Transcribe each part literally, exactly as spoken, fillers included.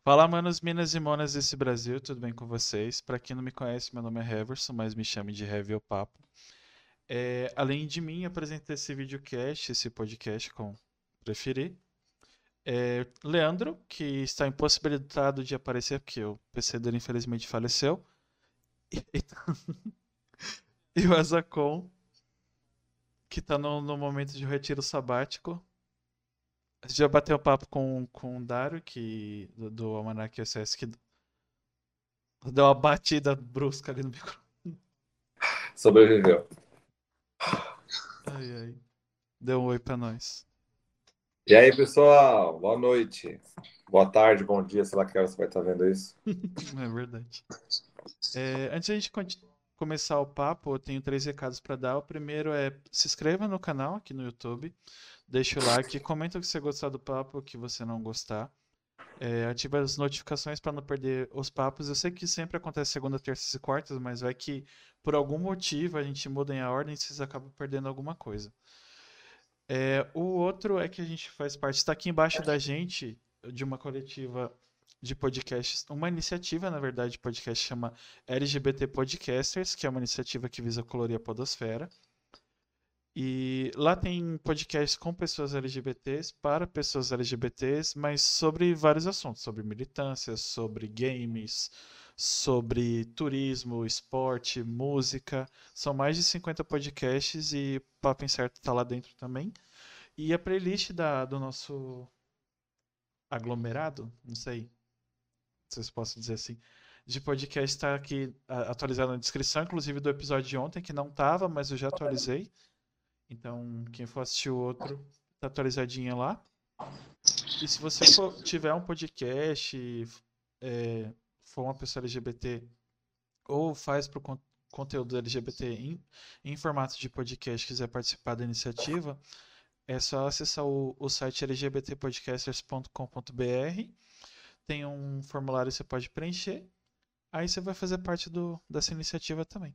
Fala, manos, minas e monas desse Brasil, tudo bem com vocês? Pra quem não me conhece, meu nome é Heverson, mas me chame de Heavy o Papo. É, além de mim, apresentei esse videocast, esse podcast, como preferir. É, Leandro, que está impossibilitado de aparecer, porque o P C dele infelizmente faleceu. E, e o Azacon, que está no, no momento de retiro sabático. A gente já bateu papo com, com o Dario, que, do, do Almanac S S, que deu uma batida brusca ali no microfone. Sobreviveu. Ai, ai. Deu um oi pra nós. E aí, pessoal, boa noite. Boa tarde, bom dia, sei lá que hora você vai estar vendo isso. É verdade. É, antes de a gente conti- começar o papo, eu tenho três recados para dar. O primeiro é se inscreva no canal aqui no YouTube, deixa o like, comenta o que você gostar do papo, o que você não gostar. É, ativa as notificações para não perder os papos. Eu sei que sempre acontece segunda, terças e quartas, mas vai que por algum motivo a gente muda em a ordem e vocês acabam perdendo alguma coisa. É, o outro é que a gente faz parte, está aqui embaixo da gente, de uma coletiva de podcasts, uma iniciativa, na verdade, de podcast chama L G B T Podcasters, que é uma iniciativa que visa colorir a podosfera. E lá tem podcasts com pessoas L G B Ts, para pessoas L G B Ts, mas sobre vários assuntos, sobre militância, sobre games, sobre turismo, esporte, música. São mais de cinquenta podcasts e Papo Incerto está lá dentro também. E a playlist da, do nosso aglomerado, não sei se vocês possam dizer assim, de podcast está aqui a, atualizado na descrição, inclusive do episódio de ontem, que não estava, mas eu já atualizei. Então, quem for assistir o outro, tá atualizadinha lá. E se você for, tiver um podcast, é, for uma pessoa L G B T, ou faz para o conteúdo L G B T em, em formato de podcast, quiser participar da iniciativa, é só acessar o, o site l g b t podcasters ponto com ponto b r. Tem um formulário que você pode preencher. Aí você vai fazer parte do, dessa iniciativa também.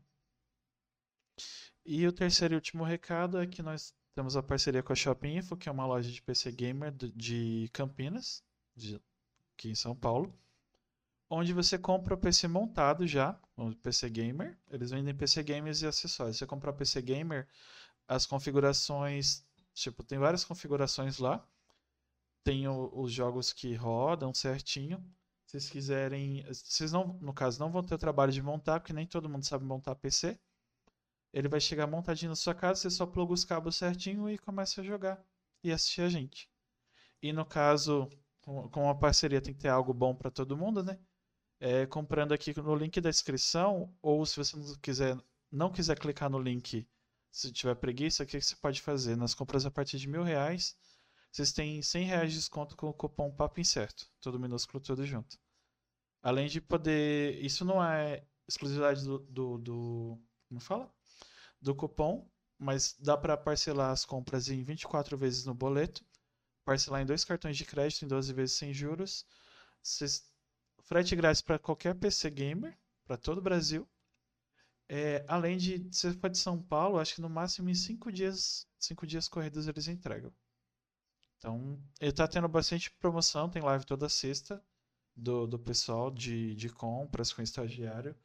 E o terceiro e último recado é que nós temos a parceria com a Shopping Info, que é uma loja de P C Gamer de Campinas, de, aqui em São Paulo, onde você compra o P C montado já, o P C Gamer. Eles vendem P C Gamers e acessórios. Você comprar o P C Gamer, as configurações, tipo, tem várias configurações lá. Tem o, os jogos que rodam certinho. Se vocês quiserem, vocês não, no caso, não vão ter o trabalho de montar, porque nem todo mundo sabe montar P C. Ele vai chegar montadinho na sua casa, você só pluga os cabos certinho e começa a jogar e assistir a gente. E no caso, com com a parceria tem que ter algo bom para todo mundo, né? É, comprando aqui no link da descrição, ou se você não quiser, não quiser clicar no link, se tiver preguiça, o que você pode fazer? Nas compras a partir de mil reais, vocês têm cem reais de desconto com o cupom Papo Incerto, tudo minúsculo, tudo junto. Além de poder, isso não é exclusividade do, do, do como fala? Do cupom, mas dá para parcelar as compras em vinte e quatro vezes no boleto, parcelar em dois cartões de crédito em doze vezes sem juros, cês- frete grátis para qualquer P C gamer, para todo o Brasil. É, além de, se for de São Paulo, acho que no máximo em cinco dias, cinco dias corridos eles entregam. Então, ele está tendo bastante promoção, tem live toda sexta do, do pessoal de, de compras com estagiário.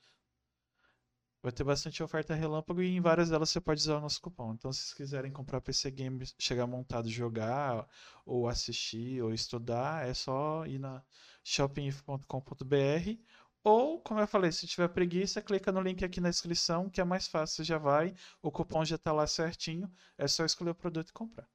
Vai ter bastante oferta relâmpago e em várias delas você pode usar o nosso cupom. Então, se vocês quiserem comprar P C Game, chegar montado, jogar, ou assistir, ou estudar, é só ir na shopping ponto com ponto b r. Ou, como eu falei, se tiver preguiça, clica no link aqui na descrição, que é mais fácil, você já vai, o cupom já está lá certinho, é só escolher o produto e comprar.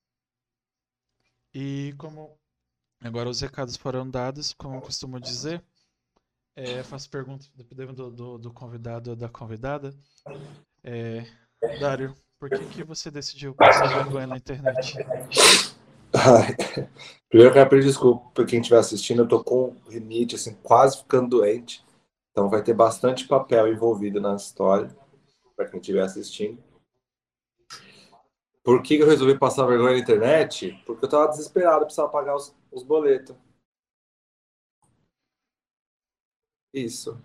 E como agora os recados foram dados, como eu costumo dizer, é, faço perguntas dependendo do, do, do convidado ou da convidada. É, Dário, por que que você decidiu passar vergonha na internet? Ai, primeiro eu quero pedir desculpa para quem estiver assistindo, eu tô com rinite, assim, quase ficando doente. Então vai ter bastante papel envolvido na história, para quem estiver assistindo. Por que que eu resolvi passar vergonha na internet? Porque eu tava desesperado, precisava pagar os, os boletos. Isso.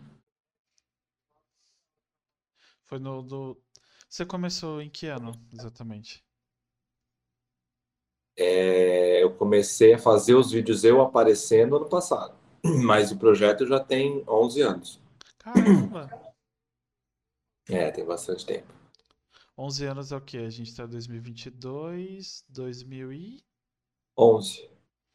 Foi no do... Você começou em que ano, exatamente? É, eu comecei a fazer os vídeos eu aparecendo ano passado. Mas o projeto já tem onze anos. Caramba! É, tem bastante tempo. onze anos é o quê? A gente tá em dois mil e vinte e dois, dois mil e... onze.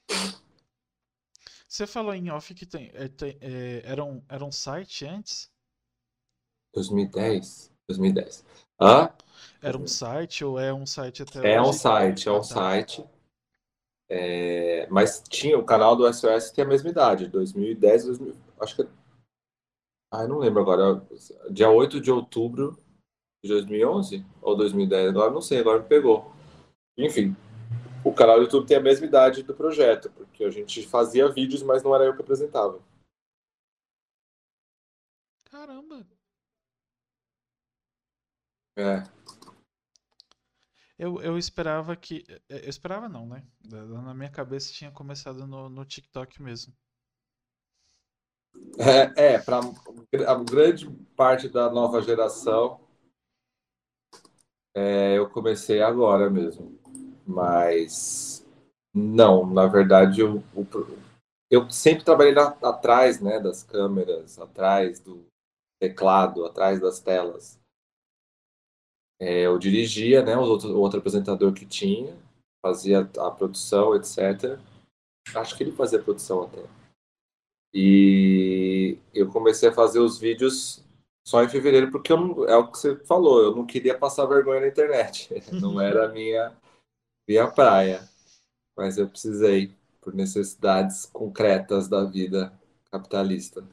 Você falou em off que tem, é, tem- é, era um, era um site antes? dois mil e dez? dois mil e dez. Hã? Era um site ou é um site até É um hoje? site, é Ah, um tá. site. É, mas tinha o canal do S O S tem a mesma idade, dois mil e dez, dois mil, acho que. Ai, não lembro agora. Dia oito de outubro de dois mil e onze ou dois mil e dez, agora não sei, agora me pegou. Enfim, o canal do YouTube tem a mesma idade do projeto, porque a gente fazia vídeos, mas não era eu que apresentava. Caramba! É, Eu, eu esperava que. Eu esperava não, né? Na minha cabeça tinha começado no, no TikTok mesmo. é, é para a grande parte da nova geração, é, eu comecei agora mesmo. Mas não, na verdade, eu, o, eu sempre trabalhei na, atrás, né, das câmeras, atrás do teclado, atrás das telas. É, eu dirigia, né, os outros, o outro apresentador que tinha, fazia a produção, etcétera. Acho que ele fazia a produção até. E eu comecei a fazer os vídeos só em fevereiro, porque eu não, é o que você falou, eu não queria passar vergonha na internet. Não era a minha, minha praia. Mas eu precisei, por necessidades concretas da vida capitalista.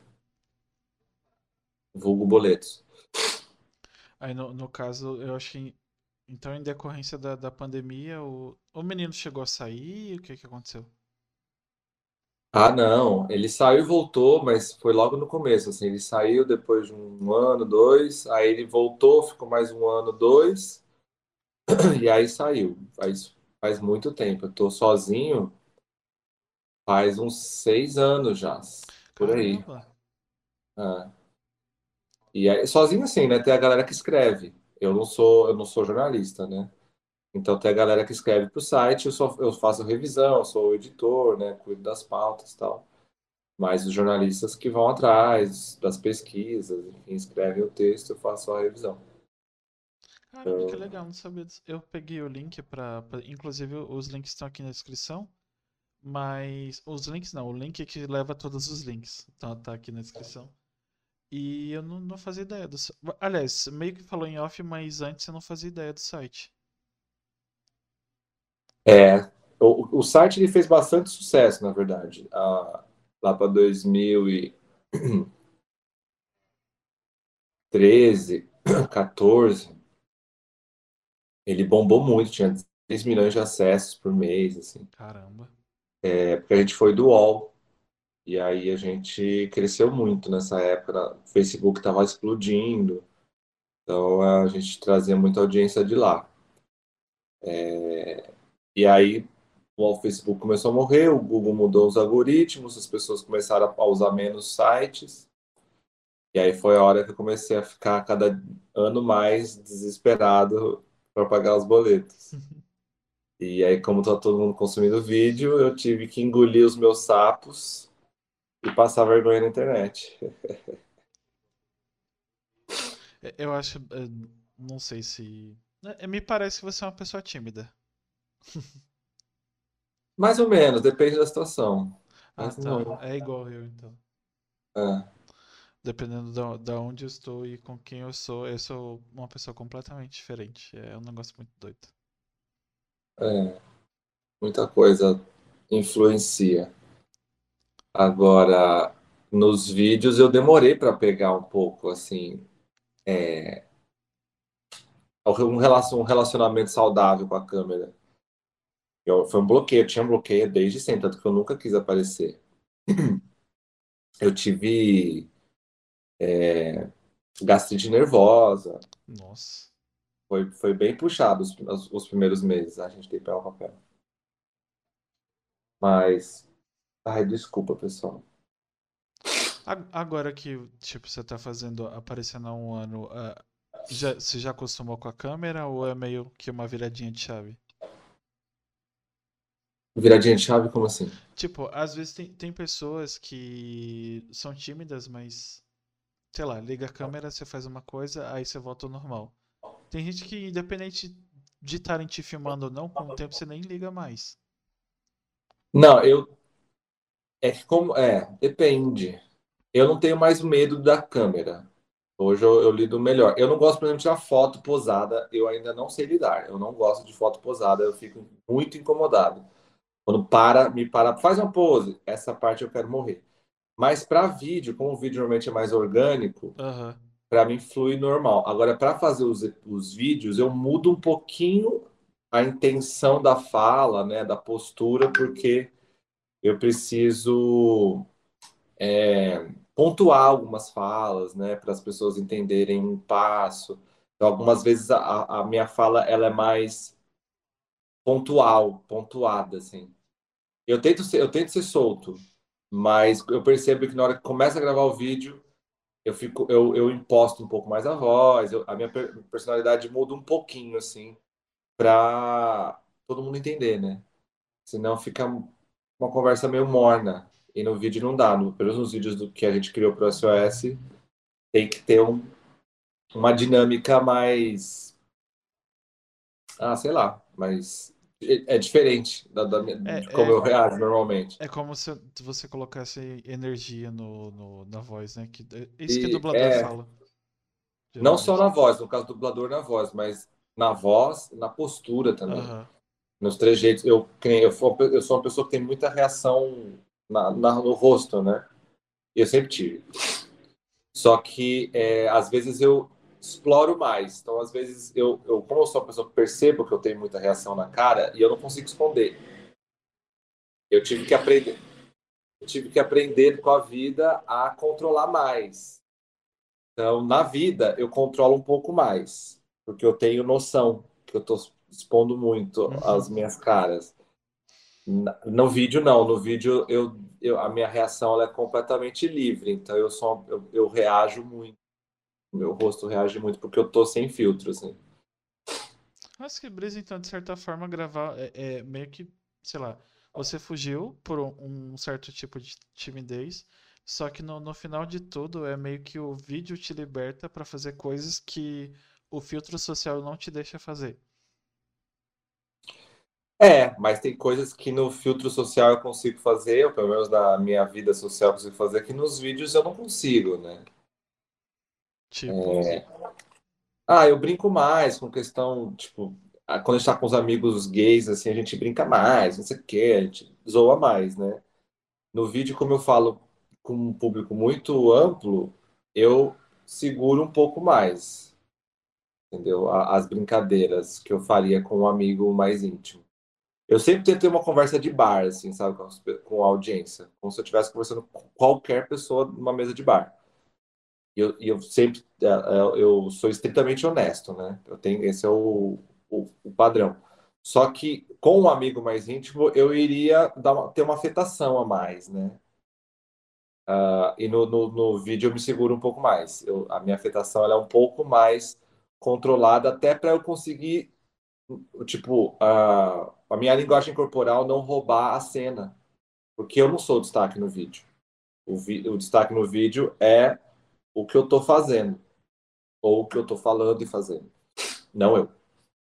Vulgo boletos. Aí no, no caso, eu acho que. Então, em decorrência da, da pandemia, o, o menino chegou a sair? O que que aconteceu? Ah, não. Ele saiu e voltou, mas foi logo no começo. Assim, ele saiu depois de um ano, dois. Aí ele voltou, ficou mais um ano, dois. E aí saiu. Faz, faz muito tempo. Eu tô sozinho faz uns seis anos já. Por aí. Caramba! Ah. E aí, sozinho assim, né? Tem a galera que escreve. Eu não sou, eu não sou jornalista, né? Então tem a galera que escreve para o site, eu só eu faço revisão, eu sou o editor, né? Cuido das pautas e tal. Mas os jornalistas que vão atrás das pesquisas, enfim, escrevem o texto, eu faço só a revisão. Caramba, que legal, não sabia disso. Eu peguei o link pra, pra- inclusive, os links estão aqui na descrição. Mas. Os links não, o link que leva a todos os links. Tá, tá aqui na descrição. E eu não, não fazia ideia do. si- Aliás, meio que falou em off, mas antes eu não fazia ideia do site. É, o, o site ele fez bastante sucesso, na verdade. Ah, lá para dois mil e treze, quatorze, ele bombou muito, tinha dez milhões de acessos por mês, assim. Caramba. É porque a gente foi do UOL. E aí a gente cresceu muito nessa época. O Facebook estava explodindo, então a gente trazia muita audiência de lá. E aí o Facebook começou a morrer, o Google mudou os algoritmos, as pessoas começaram a usar menos sites. E aí foi a hora que eu comecei a ficar cada ano mais desesperado para pagar os boletos. E aí, como tá todo mundo consumindo vídeo, eu tive que engolir os meus sapos e passar vergonha na internet. É, Eu acho. é, Não sei se. é, Me parece que você é uma pessoa tímida. Mais ou menos, depende da situação. Ah, Mas tá. não. É igual eu, então. É, Dependendo da, da onde eu estou e com quem eu sou, eu sou uma pessoa completamente diferente. É um negócio muito doido. é, muita coisa influencia. Agora, nos vídeos eu demorei para pegar um pouco, assim, um relacion- um relacionamento saudável com a câmera. Eu, foi um bloqueio, eu tinha um bloqueio desde sempre, tanto que eu nunca quis aparecer. Eu tive gastrite nervosa, Nossa. foi, foi bem puxado os, os, os primeiros meses, a gente tem que pegar o papel. Mas, ai, desculpa, pessoal. A- Agora que, tipo, você tá fazendo aparecendo há um ano, ah, já, você já acostumou com a câmera ou é meio que uma viradinha de chave? Viradinha de chave, como assim? Tipo, às vezes tem, tem pessoas que são tímidas, mas, sei lá, liga a câmera, você faz uma coisa, aí você volta ao normal. Tem gente que, independente de estarem te filmando ou não, com o tempo você nem liga mais. Não, eu. É que como. É, depende. Eu não tenho mais medo da câmera. Hoje eu, eu lido melhor. Eu não gosto, por exemplo, de tirar foto posada. Eu ainda não sei lidar. Eu não gosto de foto posada. Eu fico muito incomodado. Quando para, me para, faz uma pose. Essa parte eu quero morrer. Mas para vídeo, como o vídeo normalmente é mais orgânico, Aham. para mim flui normal. Agora, para fazer os, os vídeos, eu mudo um pouquinho a intenção da fala, né, da postura, porque eu preciso pontuar algumas falas, né, para as pessoas entenderem um passo. Então, algumas vezes a, a minha fala ela é mais pontual, pontuada, assim. Eu tento ser, eu tento ser solto, mas eu percebo que na hora que começa a gravar o vídeo, eu fico, eu, eu imposto um pouco mais a voz, eu- a minha per- personalidade muda um pouquinho, assim, para todo mundo entender, né? Senão fica uma conversa meio morna. E no vídeo não dá. No, pelos nos vídeos do que a gente criou para o S O S, tem que ter um, uma dinâmica mais. Ah, sei lá, mas é é diferente da, da minha- de É, como é, eu reajo normalmente. é como se você colocasse energia no, no- na voz, né? Que, é isso que o E dublador é, fala, não só geralmente. na voz, no caso do dublador na voz, mas na voz, na postura também. Aham. Nos trejeitos. Eu, que nem eu, sou, eu sou uma pessoa que tem muita reação na, na- no rosto, né? Eu sempre tive. Só que é, às vezes eu exploro mais. Então, às vezes, eu, eu, como eu sou uma pessoa que percebo que eu tenho muita reação na cara e eu não consigo esconder. Eu tive que aprender, eu tive que aprender com a vida a controlar mais. Então, na vida, eu controlo um pouco mais, porque eu tenho noção que eu estou expondo muito Uhum. as minhas caras. Na- No vídeo, não. No vídeo, eu, eu, a minha reação ela é completamente livre. Então, eu, sou, eu, eu reajo muito. Meu rosto reage muito porque eu tô sem filtro, assim. Mas que brisa, então, de certa forma, gravar é, é meio que, sei lá, você fugiu por um, um certo tipo de timidez, só que no, no final de tudo é meio que o vídeo te liberta pra fazer coisas que o filtro social não te deixa fazer. É, mas tem coisas que no filtro social eu consigo fazer, ou pelo menos na minha vida social eu consigo fazer, que nos vídeos eu não consigo, né? Tipo, Ah, eu brinco mais com questão, tipo, ah, quando a gente tá com os amigos gays, assim, a gente brinca mais, não sei o quê, a gente zoa mais, né? No vídeo, como eu falo com um público muito amplo, eu seguro um pouco mais, entendeu? A- As brincadeiras que eu faria com um amigo mais íntimo. Eu sempre tento ter uma conversa de bar, assim, sabe, com, as pe- com a audiência, como se eu estivesse conversando com qualquer pessoa numa mesa de bar. E eu, e eu sempre, é, é, eu sou estritamente honesto, né? Eu tenho, esse é o, o, o padrão. Só que com um amigo mais íntimo, eu iria dar uma- ter uma afetação a mais, né? Ah, e no, no, no vídeo eu me seguro um pouco mais. Eu, a minha afetação ela é um pouco mais controlada, até para eu conseguir, tipo, a, a minha linguagem corporal não roubar a cena. Porque eu não sou o destaque no vídeo. O, vi, o destaque no vídeo é o que eu estou fazendo, ou o que eu estou falando e fazendo, não eu.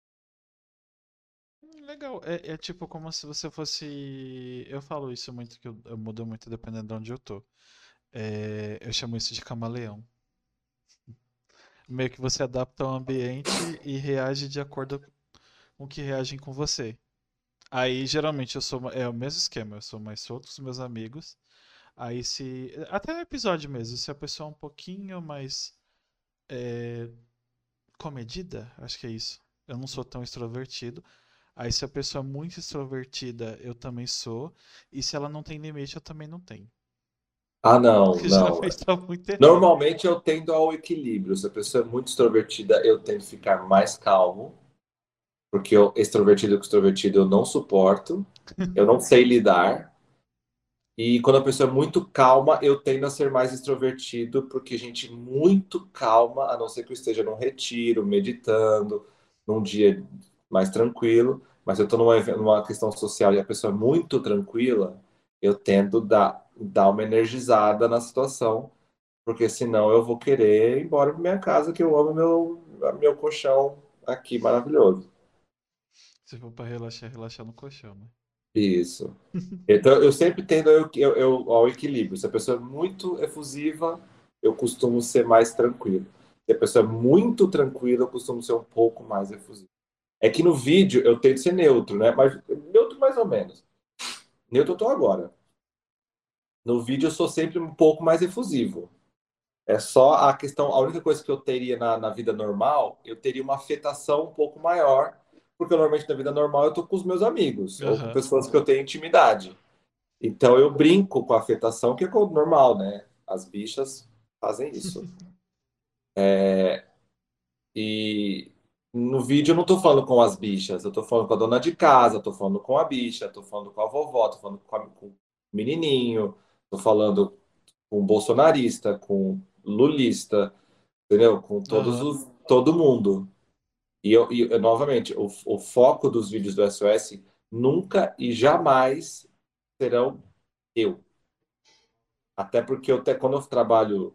hum, legal. É, é tipo como se você fosse. Eu falo isso muito, que eu, eu mudo muito dependendo de onde eu tô. É, eu chamo isso de camaleão. Meio que você adapta ao ambiente e reage de acordo com o que reagem com você. Aí, geralmente, eu sou. É o mesmo esquema, eu sou mais solto com os meus amigos. Aí, se. Até no episódio mesmo, se a pessoa é um pouquinho mais é, comedida, acho que é isso. Eu não sou tão extrovertido. Aí, se a pessoa é muito extrovertida, eu também sou. E se ela não tem limite, eu também não tenho. Ah, não, Porque não. geralmente tá muito errado. Normalmente eu tendo ao equilíbrio. Se a pessoa é muito extrovertida, eu tento ficar mais calmo, porque eu, extrovertido com extrovertido eu não suporto, eu não sei lidar. E quando a pessoa é muito calma, eu tendo a ser mais extrovertido, porque gente muito calma, a não ser que eu esteja num retiro, meditando, num dia mais tranquilo, Mas eu estou numa, numa questão social e a pessoa é muito tranquila, eu tento dar, dar uma energizada na situação, porque senão eu vou querer ir embora para minha casa, que eu amo meu, meu colchão aqui maravilhoso. Se for pra relaxar, relaxar no colchão, né? Isso. Então, eu sempre tendo eu, eu, eu, ao equilíbrio. Se a pessoa é muito efusiva, eu costumo ser mais tranquilo. Se a pessoa é muito tranquila, eu costumo ser um pouco mais efusivo. É que no vídeo eu tento ser neutro, né? Mas neutro mais ou menos. Neutro eu tô agora. No vídeo eu sou sempre um pouco mais efusivo. É só a questão, a única coisa que eu teria na, na vida normal, eu teria uma afetação um pouco maior, porque normalmente na vida normal eu tô com os meus amigos ou com Aham. pessoas que eu tenho intimidade. Então eu brinco com a afetação, que é normal, né? As bichas fazem isso. E no vídeo eu não tô falando com as bichas, eu tô falando com a dona de casa, tô falando com a bicha, tô falando com a vovó, tô falando com, a- com o menininho, tô falando com o bolsonarista, com o lulista, entendeu? Com todos Aham. os, todo mundo. E, eu, e eu, novamente, o, o foco dos vídeos do S O S nunca e jamais serão eu. Até porque eu, até quando eu trabalho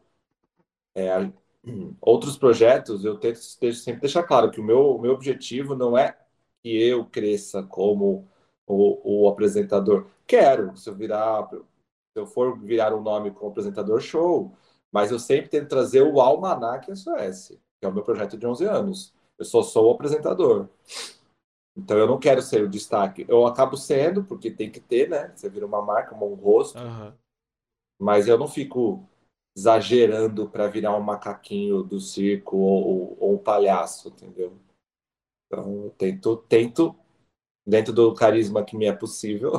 outros projetos, eu tento sempre deixar claro que o meu, o meu objetivo não é que eu cresça como o, o apresentador. Quero, se eu virar, se eu for virar um nome como apresentador, show. Mas eu sempre tento trazer o Almanac S O S, que é o meu projeto de onze anos. Eu só sou o apresentador. Então eu não quero ser o destaque. Eu acabo sendo, porque tem que ter, né? Você vira uma marca, um rosto. Aham. Mas eu não fico exagerando para virar um macaquinho do circo ou, ou um palhaço, entendeu? Então, eu tento, tento, dentro do carisma que me é possível,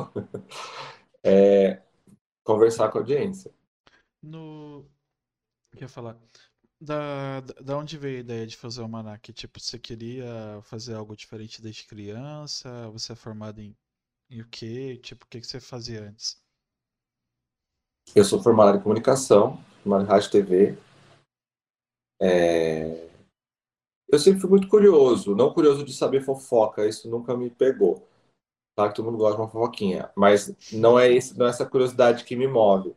conversar com a audiência. No. O que eu ia falar? Da, da da onde veio a ideia de fazer o Almanac? Tipo, você queria fazer algo diferente desde criança? Você é formado em, em o quê? Tipo, o que que você fazia antes? Eu sou formado em comunicação, formado em rádio e T V. Eu sempre fui muito curioso, não curioso de saber fofoca, isso nunca me pegou. Claro que todo mundo gosta de uma fofoquinha, mas não é, esse, não é essa curiosidade que me move.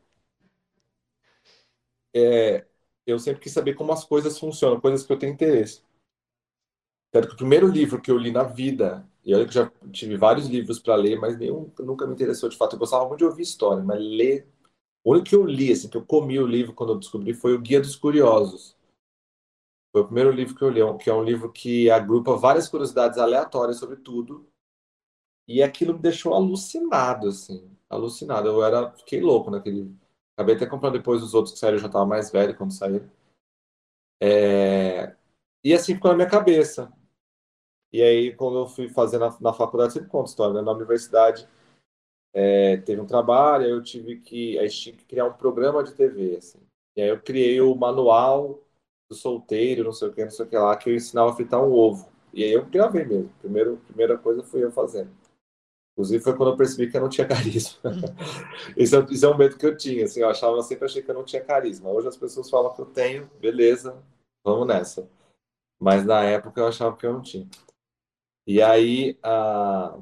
Eu sempre quis saber como as coisas funcionam, coisas que eu tenho interesse. Tanto que o primeiro livro que eu li na vida, e olha que já tive vários livros para ler, mas nenhum nunca me interessou de fato. Eu gostava muito de ouvir história, mas ler. O único que eu li, assim, que eu comi o livro quando eu descobri, foi o Guia dos Curiosos. Foi o primeiro livro que eu li, que é um livro que agrupa várias curiosidades aleatórias sobre tudo. E aquilo me deixou alucinado, assim. Alucinado. Eu era, fiquei louco naquele livro. Acabei até comprando depois os outros que saíram, eu já estava mais velho quando saíram. É, E assim ficou na minha cabeça. E aí, quando eu fui fazer na, na faculdade, sempre conto história, né? Na universidade, é, teve um trabalho, aí eu tive que, aí tinha que criar um programa de T V, assim. E aí eu criei o manual do solteiro, não sei o que, não sei o que lá, que eu ensinava a fritar um ovo. E aí eu gravei mesmo. Primeiro, primeira coisa fui eu fazendo. Inclusive foi quando eu percebi que eu não tinha carisma. Isso é, isso é um medo que eu tinha, assim, eu achava, eu sempre achei que eu não tinha carisma. Hoje as pessoas falam que eu tenho, beleza, vamos nessa. Mas na época eu achava que eu não tinha. E aí, ah,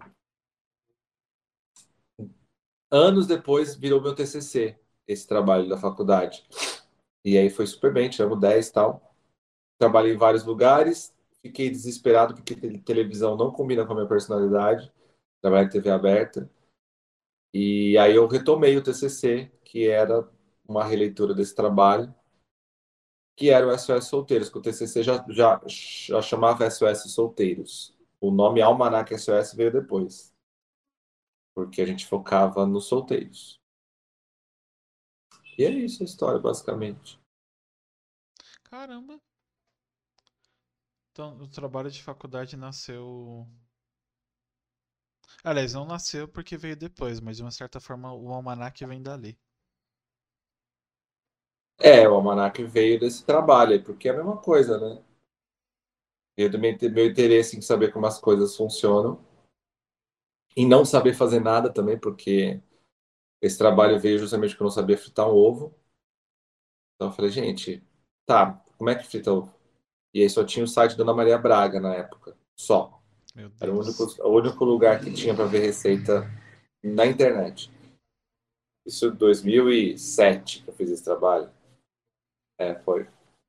anos depois virou meu T C C, esse trabalho da faculdade. E aí foi super bem, tiramos dez e tal. Trabalhei em vários lugares, fiquei desesperado porque te- televisão não combina com a minha personalidade. Trabalhei em T V aberta. E aí eu retomei o T C C, que era uma releitura desse trabalho, que era o S O S Solteiros, que o T C C já, já, já chamava S O S Solteiros. O nome Almanac S O S veio depois, porque a gente focava nos solteiros. E é isso a história, basicamente. Caramba! Então, o trabalho de faculdade nasceu. Aliás, não nasceu porque veio depois, mas de uma certa forma o Almanac vem dali. É, o Almanac veio desse trabalho, aí, porque é a mesma coisa, né? Eu também tenho meu interesse em saber como as coisas funcionam, em não saber fazer nada também, porque esse trabalho veio justamente porque eu não sabia fritar um ovo. Então eu falei, gente, tá, como é que frita ovo? E aí só tinha o site da Ana Maria Braga na época, só. Meu Era o único, Deus. o único lugar que tinha para ver receita na internet. Isso em dois mil e sete que eu fiz esse trabalho. É, foi.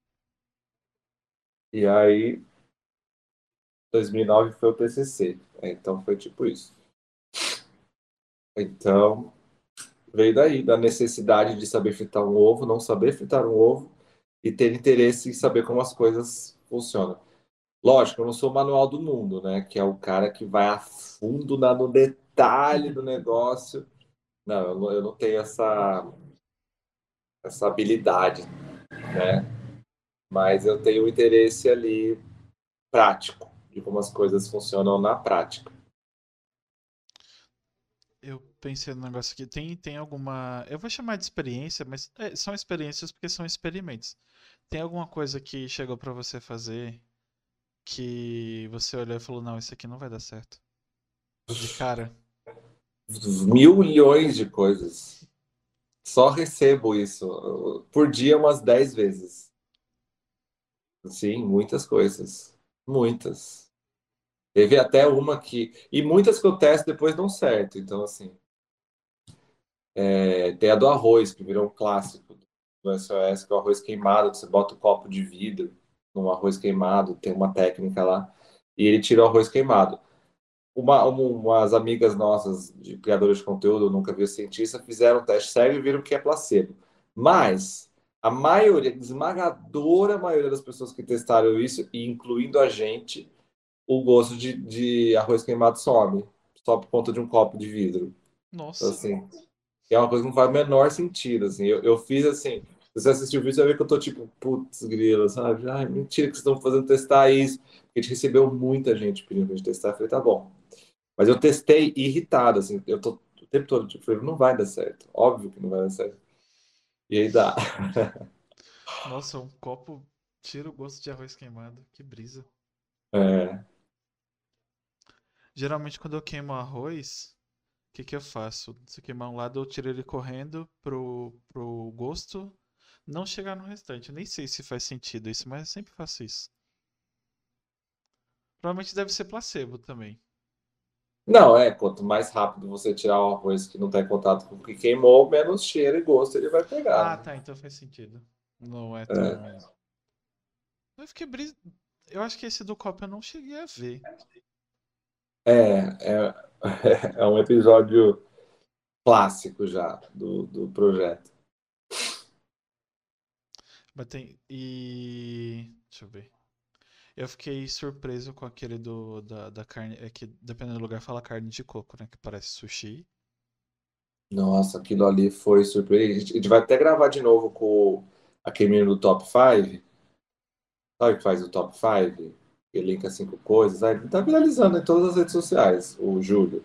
E aí, dois mil e nove foi o T C C. É, então foi tipo isso. Então, veio daí, da necessidade de saber fritar um ovo, não saber fritar um ovo e ter interesse em saber como as coisas funcionam. Lógico, eu não sou o manual do mundo, né? Que é o cara que vai a fundo na- no detalhe do negócio. Não, eu não, eu não tenho essa, essa habilidade, né? Mas eu tenho um interesse ali prático, de como as coisas funcionam na prática. Eu pensei no negócio aqui. Tem, tem alguma. Eu vou chamar de experiência, mas é, são experiências porque são experimentos. Tem alguma coisa que chegou pra você fazer que você olhou e falou: não, isso aqui não vai dar certo. De cara. Mil milhões de coisas. Só recebo isso por dia umas dez vezes. Sim, muitas coisas. Muitas. Teve até uma que. E muitas que eu testo depois dão certo. Então, assim. É, tem a do arroz, que virou um clássico do S O S, que é o arroz queimado, que você bota o copo de vidro no arroz queimado, tem uma técnica lá. E ele tira o arroz queimado. Uma, umas amigas nossas, de criadoras de conteúdo, nunca viu cientista, fizeram um teste sério e viram que é placebo. Mas a maioria, esmagadora maioria das pessoas que testaram isso, e incluindo a gente, o gosto de, de arroz queimado some, só por conta de um copo de vidro. Então, Nossa. assim, é uma coisa que não faz o menor sentido. Assim. Eu, eu fiz assim, se você assistir o vídeo, você vai ver que eu tô tipo, putz, grila, sabe? Ai, mentira que vocês estão fazendo testar isso. Porque a gente recebeu muita gente pedindo pra gente testar. Eu falei, tá bom. Mas eu testei irritado, assim, eu tô o tempo todo, tipo, falei, não vai dar certo. Óbvio que não vai dar certo. E aí dá. Nossa, um copo tira o gosto de arroz queimado. Que brisa. É, Geralmente, quando eu queimo arroz, o que que eu faço? Se eu queimar um lado, eu tiro ele correndo pro, pro gosto não chegar no restante. Eu nem sei se faz sentido isso, mas eu sempre faço isso. Provavelmente deve ser placebo também. não, é, quanto mais rápido você tirar o arroz que não está em contato com o que queimou, menos cheiro e gosto ele vai pegar, Ah, né? tá, então faz sentido. Não é É, tão. Eu fiquei bris... Eu acho que esse do copo eu não cheguei a ver. é, é, é um episódio clássico já do, do projeto. Mas tem. E. Deixa eu ver. Eu fiquei surpreso com aquele do, da, da carne. É que dependendo do lugar fala carne de coco, né? Que parece sushi. Nossa, aquilo ali foi surpreendente. A gente vai até gravar de novo com aquele menino do Top cinco. Sabe o que faz o Top cinco? Ele linka cinco coisas. Aí ele tá viralizando em todas as redes sociais, o Júlio.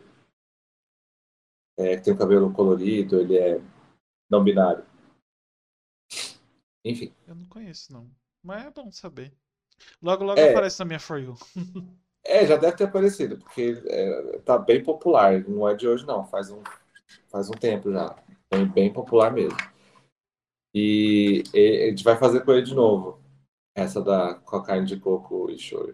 É, que tem o cabelo colorido, ele é não binário. Enfim. Eu não conheço, não. Mas é bom saber. Logo, logo É, aparece na minha For You. é, já deve ter aparecido, porque é, tá bem popular. Não é de hoje, não. Faz um, faz um tempo já. Bem, bem popular mesmo. E, e a gente vai fazer com ele de novo. Essa da com a carne de coco e shoyu.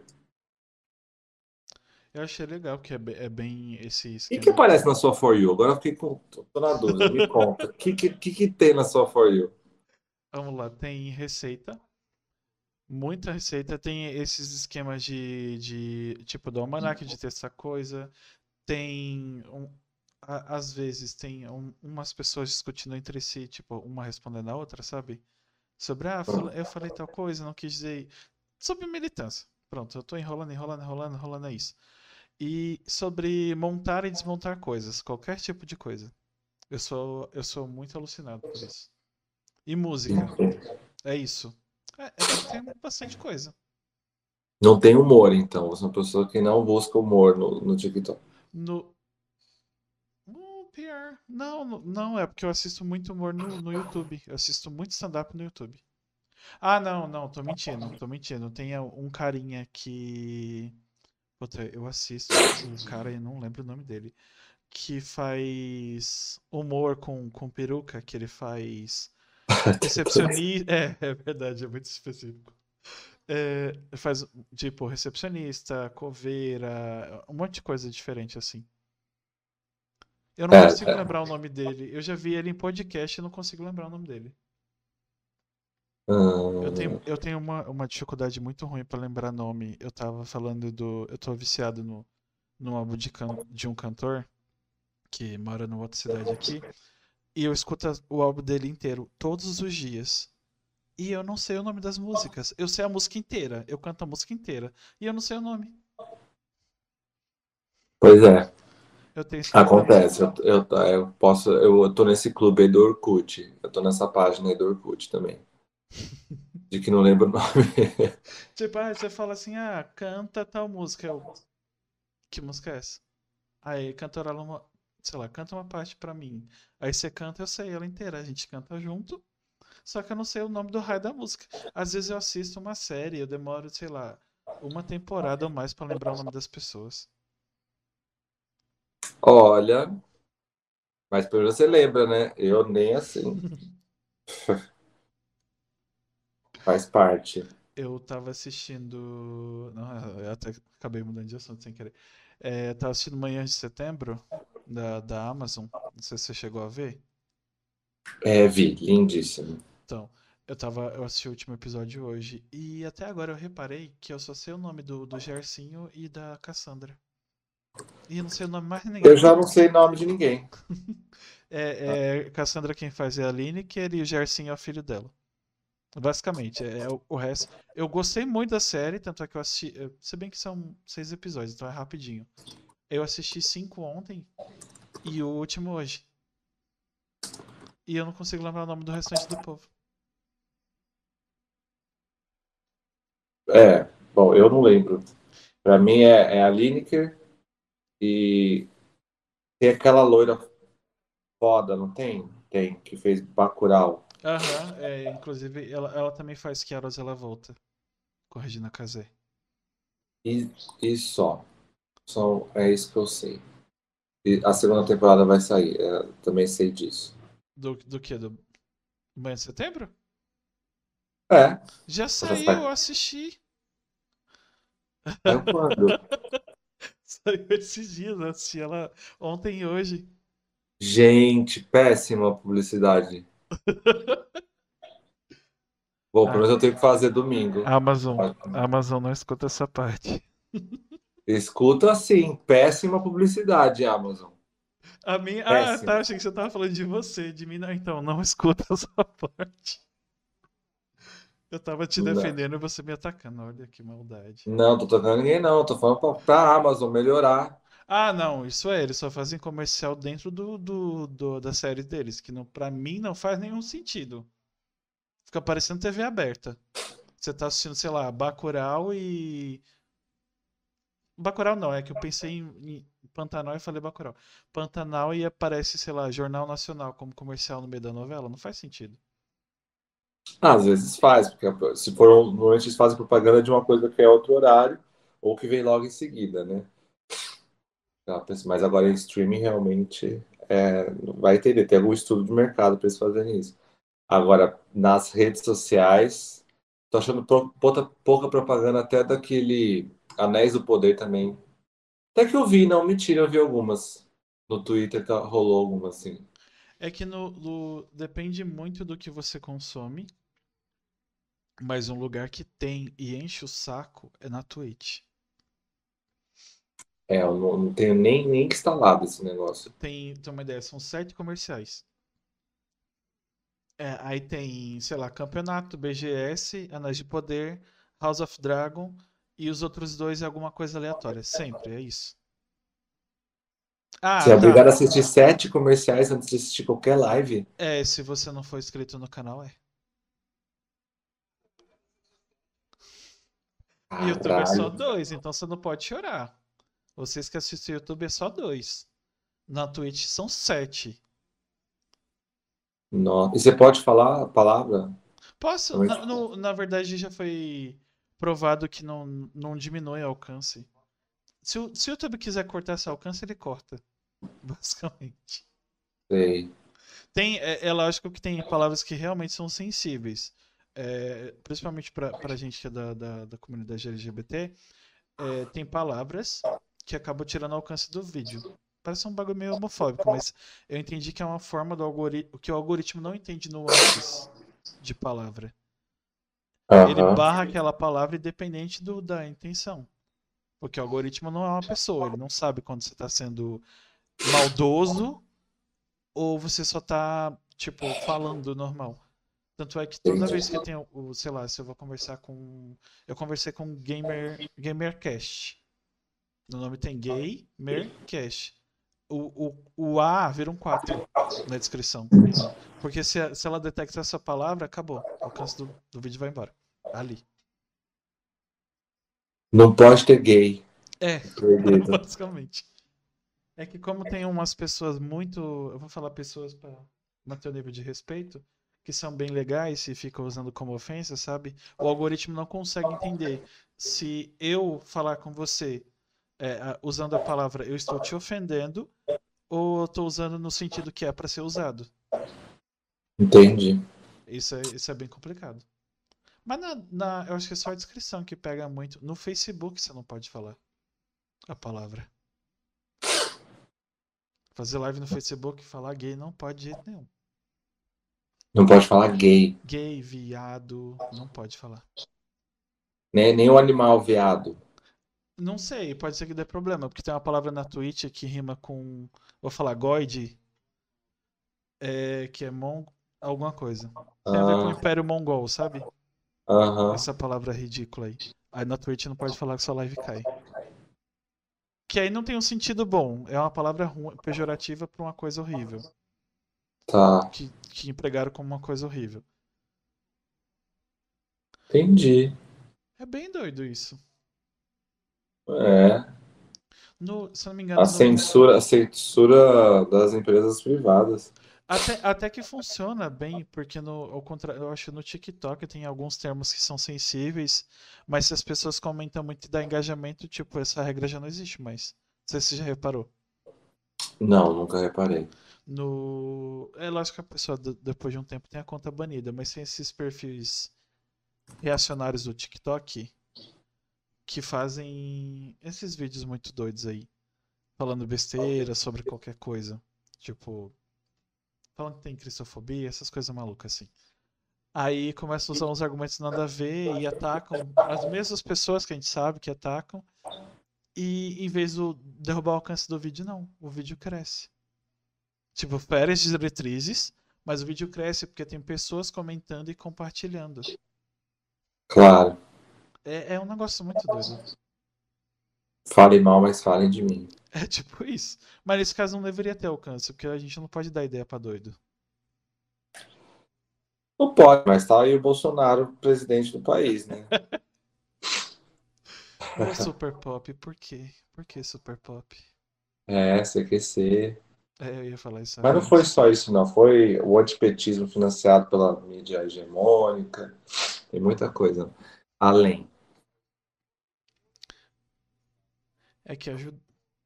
Eu achei legal, porque é, be- é bem esse E que esquema. aparece na sua For You? Agora eu fiquei com, tô, tô na dúvida. Me conta. O que, que, que, que tem na sua For You? Vamos lá, tem receita. Muita receita. Tem esses esquemas de, de tipo do almanac de testar coisa. Tem um, a- às vezes tem um- umas pessoas discutindo entre si, tipo, uma respondendo a outra, sabe? Sobre, ah, fula- eu falei tal coisa, não quis dizer. Sobre militância. Pronto, eu tô enrolando, enrolando, enrolando, enrolando, é isso. E sobre montar e desmontar coisas, qualquer tipo de coisa. Eu sou, eu sou muito alucinado por isso. E música, é isso. É, é, tem bastante coisa. Não tem humor, então. Você é uma pessoa que não busca humor no, no TikTok. No, no pior. Não, no- não, é porque eu assisto muito humor no, no YouTube. Eu assisto muito stand-up no YouTube. Ah, não, não, tô mentindo, tô mentindo. Tem um carinha que. Puta, eu assisto o cara e não lembro o nome dele. Que faz humor com, com peruca, que ele faz recepcionista. É, é verdade, é muito específico. É, faz, tipo, recepcionista, coveira, um monte de coisa diferente assim. Eu não É, consigo é. lembrar o nome dele. Eu já vi ele em podcast e não consigo lembrar o nome dele. Eu tenho, Hum, eu tenho uma, uma dificuldade muito ruim pra lembrar nome. Eu tava falando do. Eu tô viciado no, no álbum de, can, de um cantor que mora numa outra cidade aqui. E eu escuto as- o álbum dele inteiro, todos os dias. E eu não sei o nome das músicas. Eu sei a música inteira. Eu canto a música inteira. E eu não sei o nome. pois é, Eu tenho esse problema. acontece. Eu, eu, eu posso, eu tô nesse clube aí do Orkut. Eu tô nessa página aí do Orkut também. De que não lembro o nome. Tipo, ah, você fala assim, ah, canta tal música. Eu, que música é essa? Aí cantarola uma, sei lá, canta uma parte pra mim. Aí você canta, eu sei ela inteira. A gente canta junto, só que eu não sei o nome do raio da música. Às vezes eu assisto uma série, eu demoro, sei lá, uma temporada ou mais pra lembrar o nome das pessoas. Olha, mas pelo menos você lembra, né? Eu nem assim. Faz parte. Eu tava assistindo. Não, eu até acabei mudando de assunto sem querer. É, tava assistindo Manhã de Setembro, da, da Amazon. Não sei se você chegou a ver. É, vi, lindíssimo. Então, eu tava, eu assisti o último episódio hoje. E até agora eu reparei que eu só sei o nome do, do Gersinho e da Cassandra. E eu não sei o nome mais Eu ninguém. já não sei nome de ninguém. É, é Cassandra quem faz é a Lineker e o Gersinho é o filho dela. Basicamente, é, é o, o resto. Eu gostei muito da série, tanto é que eu assisti. eu- Se bem que são seis episódios, então é rapidinho. Eu assisti cinco ontem e o último hoje. E eu não consigo lembrar o nome do restante do povo. É, bom, eu não lembro. Pra mim é, é a Lineker e tem aquela loira foda, não tem? Tem, que fez Bacurau. Aham, é, inclusive ela, ela também faz Que Horas Ela Volta, com a Regina Casé. E, e só. Só é isso que eu sei. E a segunda temporada vai sair, é, também sei disso. Do, do que? Do Manhã de Setembro? É, Já já saiu, eu sai. assisti. Saiu quando? Saiu esses dias, eu assisti ela ontem e hoje. Gente, péssima publicidade. Bom, pelo Ah, menos eu tenho que fazer domingo. Amazon. A Amazon não escuta essa parte. Escuta assim, péssima publicidade, Amazon. A minha. Ah, tá. Péssima. Achei que você tava falando de você. De mim, não. Então, não escuta essa parte. Eu tava te Não, defendendo e você me atacando. Olha que maldade. não tô tocando ninguém, não. Tô falando pra, pra Amazon melhorar. Ah, não. Isso é. Eles só fazem comercial dentro do, do, do- da série deles. Que não, pra mim não faz nenhum sentido. Fica parecendo T V aberta. Você tá assistindo, sei lá, Bacurau e. Bacurau não, é que eu pensei em, em Pantanal e falei Bacurau. Pantanal e aparece, sei lá, Jornal Nacional como comercial no meio da novela. Não faz sentido. Ah, às vezes faz, porque se for, um- normalmente eles fazem propaganda de uma coisa que é outro horário, ou que vem logo em seguida, né? Ah, penso, mas agora em streaming realmente é, não vai entender. Tem algum estudo de mercado para eles fazerem isso. Agora, nas redes sociais, tô achando pro- pouca, pouca propaganda até daquele Anéis do Poder também. Até que eu vi, não, mentira, eu vi algumas. No Twitter tá- rolou algumas, assim. É que no, no- depende muito do que você consome, mas um lugar que tem e enche o saco é na Twitch. É, eu não, não tenho nem, nem instalado esse negócio. Tem, tem uma ideia, são sete comerciais. É, aí tem, sei lá, Campeonato, B G S, Anéis de Poder, House of Dragon e os outros dois é alguma coisa aleatória. Sempre, é isso. Você Ah, é tá. obrigado a assistir sete comerciais antes de assistir qualquer live? É, se você não for inscrito no canal, é. YouTube é só Caralho. dois, então você não pode chorar. Vocês que assistem o YouTube é só dois. Na Twitch são sete. Nossa. E você pode falar a palavra? Posso? Na, no- na verdade, já foi provado que não, não diminui o alcance. Se o, se o YouTube quiser cortar esse alcance, ele corta. Basicamente. Sei. Tem, é, é lógico que tem palavras que realmente são sensíveis. é, principalmente pra, pra gente que é da, da, da comunidade L G B T, é, tem palavras que acabam tirando o alcance do vídeo. Parece um bagulho meio homofóbico, mas eu entendi que é uma forma do algoritmo, que o algoritmo não entende nuances de palavra. Ele Aham. barra aquela palavra independente do, da intenção. Porque o algoritmo não é uma pessoa, ele não sabe quando você está sendo maldoso ou você só tá, tipo, falando normal. Tanto é que toda vez que Entendi. tem o, o- sei lá, se eu vou conversar com. Eu conversei com um gamer, gamercast. No nome tem gamercast. O, o, o A vira um quatro na descrição. Porque se, a- se ela detecta essa palavra, acabou. O alcance do, do vídeo vai embora. Ali. Não pode ter gay. É, Proibido. basicamente. É que como tem umas pessoas muito. Eu vou falar pessoas para manter o nível de respeito, que são bem legais e ficam usando como ofensa, sabe? O algoritmo não consegue entender se eu falar com você é, a- usando a palavra eu estou te ofendendo ou eu estou usando no sentido que é para ser usado. Entendi. Isso é, isso é bem complicado. Mas na, na- eu acho que é só a descrição que pega muito. No Facebook você não pode falar a palavra. Fazer live no Facebook e falar gay não pode de jeito nenhum. Não pode falar gay. Gay, viado, não pode falar. Nem, nem o animal veado. Não sei, pode ser que dê problema, porque tem uma palavra na Twitch que rima com. Vou falar goid, é, que é mon... alguma coisa. Tem a ver com o Ah, Império Mongol, sabe? aham. Essa palavra ridícula aí. Aí na Twitch não pode falar que sua live cai. Que aí não tem um sentido bom. É uma palavra ru... pejorativa pra uma coisa horrível. Tá. Que, que empregaram como uma coisa horrível. Entendi. É bem doido isso. É. No, se eu não me A engano, no, censura, a censura das empresas privadas. Até, até que funciona bem, porque no, ao contrário, eu acho que no TikTok tem alguns termos que são sensíveis, mas se as pessoas comentam muito e dá engajamento, tipo, essa regra já não existe mais. Não sei se você já reparou. Não, nunca reparei. No... É lógico que a pessoa, de- depois de um tempo, tem a conta banida, mas tem esses perfis reacionários do TikTok que fazem esses vídeos muito doidos aí, falando besteira sobre qualquer coisa. Tipo, falando que tem cristofobia, essas coisas malucas assim. Aí começam a usar uns argumentos nada a ver e atacam as mesmas pessoas que a gente sabe que atacam. E em vez de derrubar o alcance do vídeo, não. O vídeo cresce. Tipo, fere as diretrizes, mas o vídeo cresce porque tem pessoas comentando e compartilhando. Claro. É, é um negócio muito doido. Falem mal, mas falem de mim. É tipo isso. Mas nesse caso não deveria ter alcance, porque a gente não pode dar ideia pra doido. Não pode, mas tá aí o Bolsonaro, presidente do país, né? Ô, Super Pop, por quê? Por que Super Pop? É, C Q C. É, eu ia falar isso Mas não foi agora. só isso, não. Foi o antipetismo financiado pela mídia hegemônica. Tem muita coisa além. É que ajuda.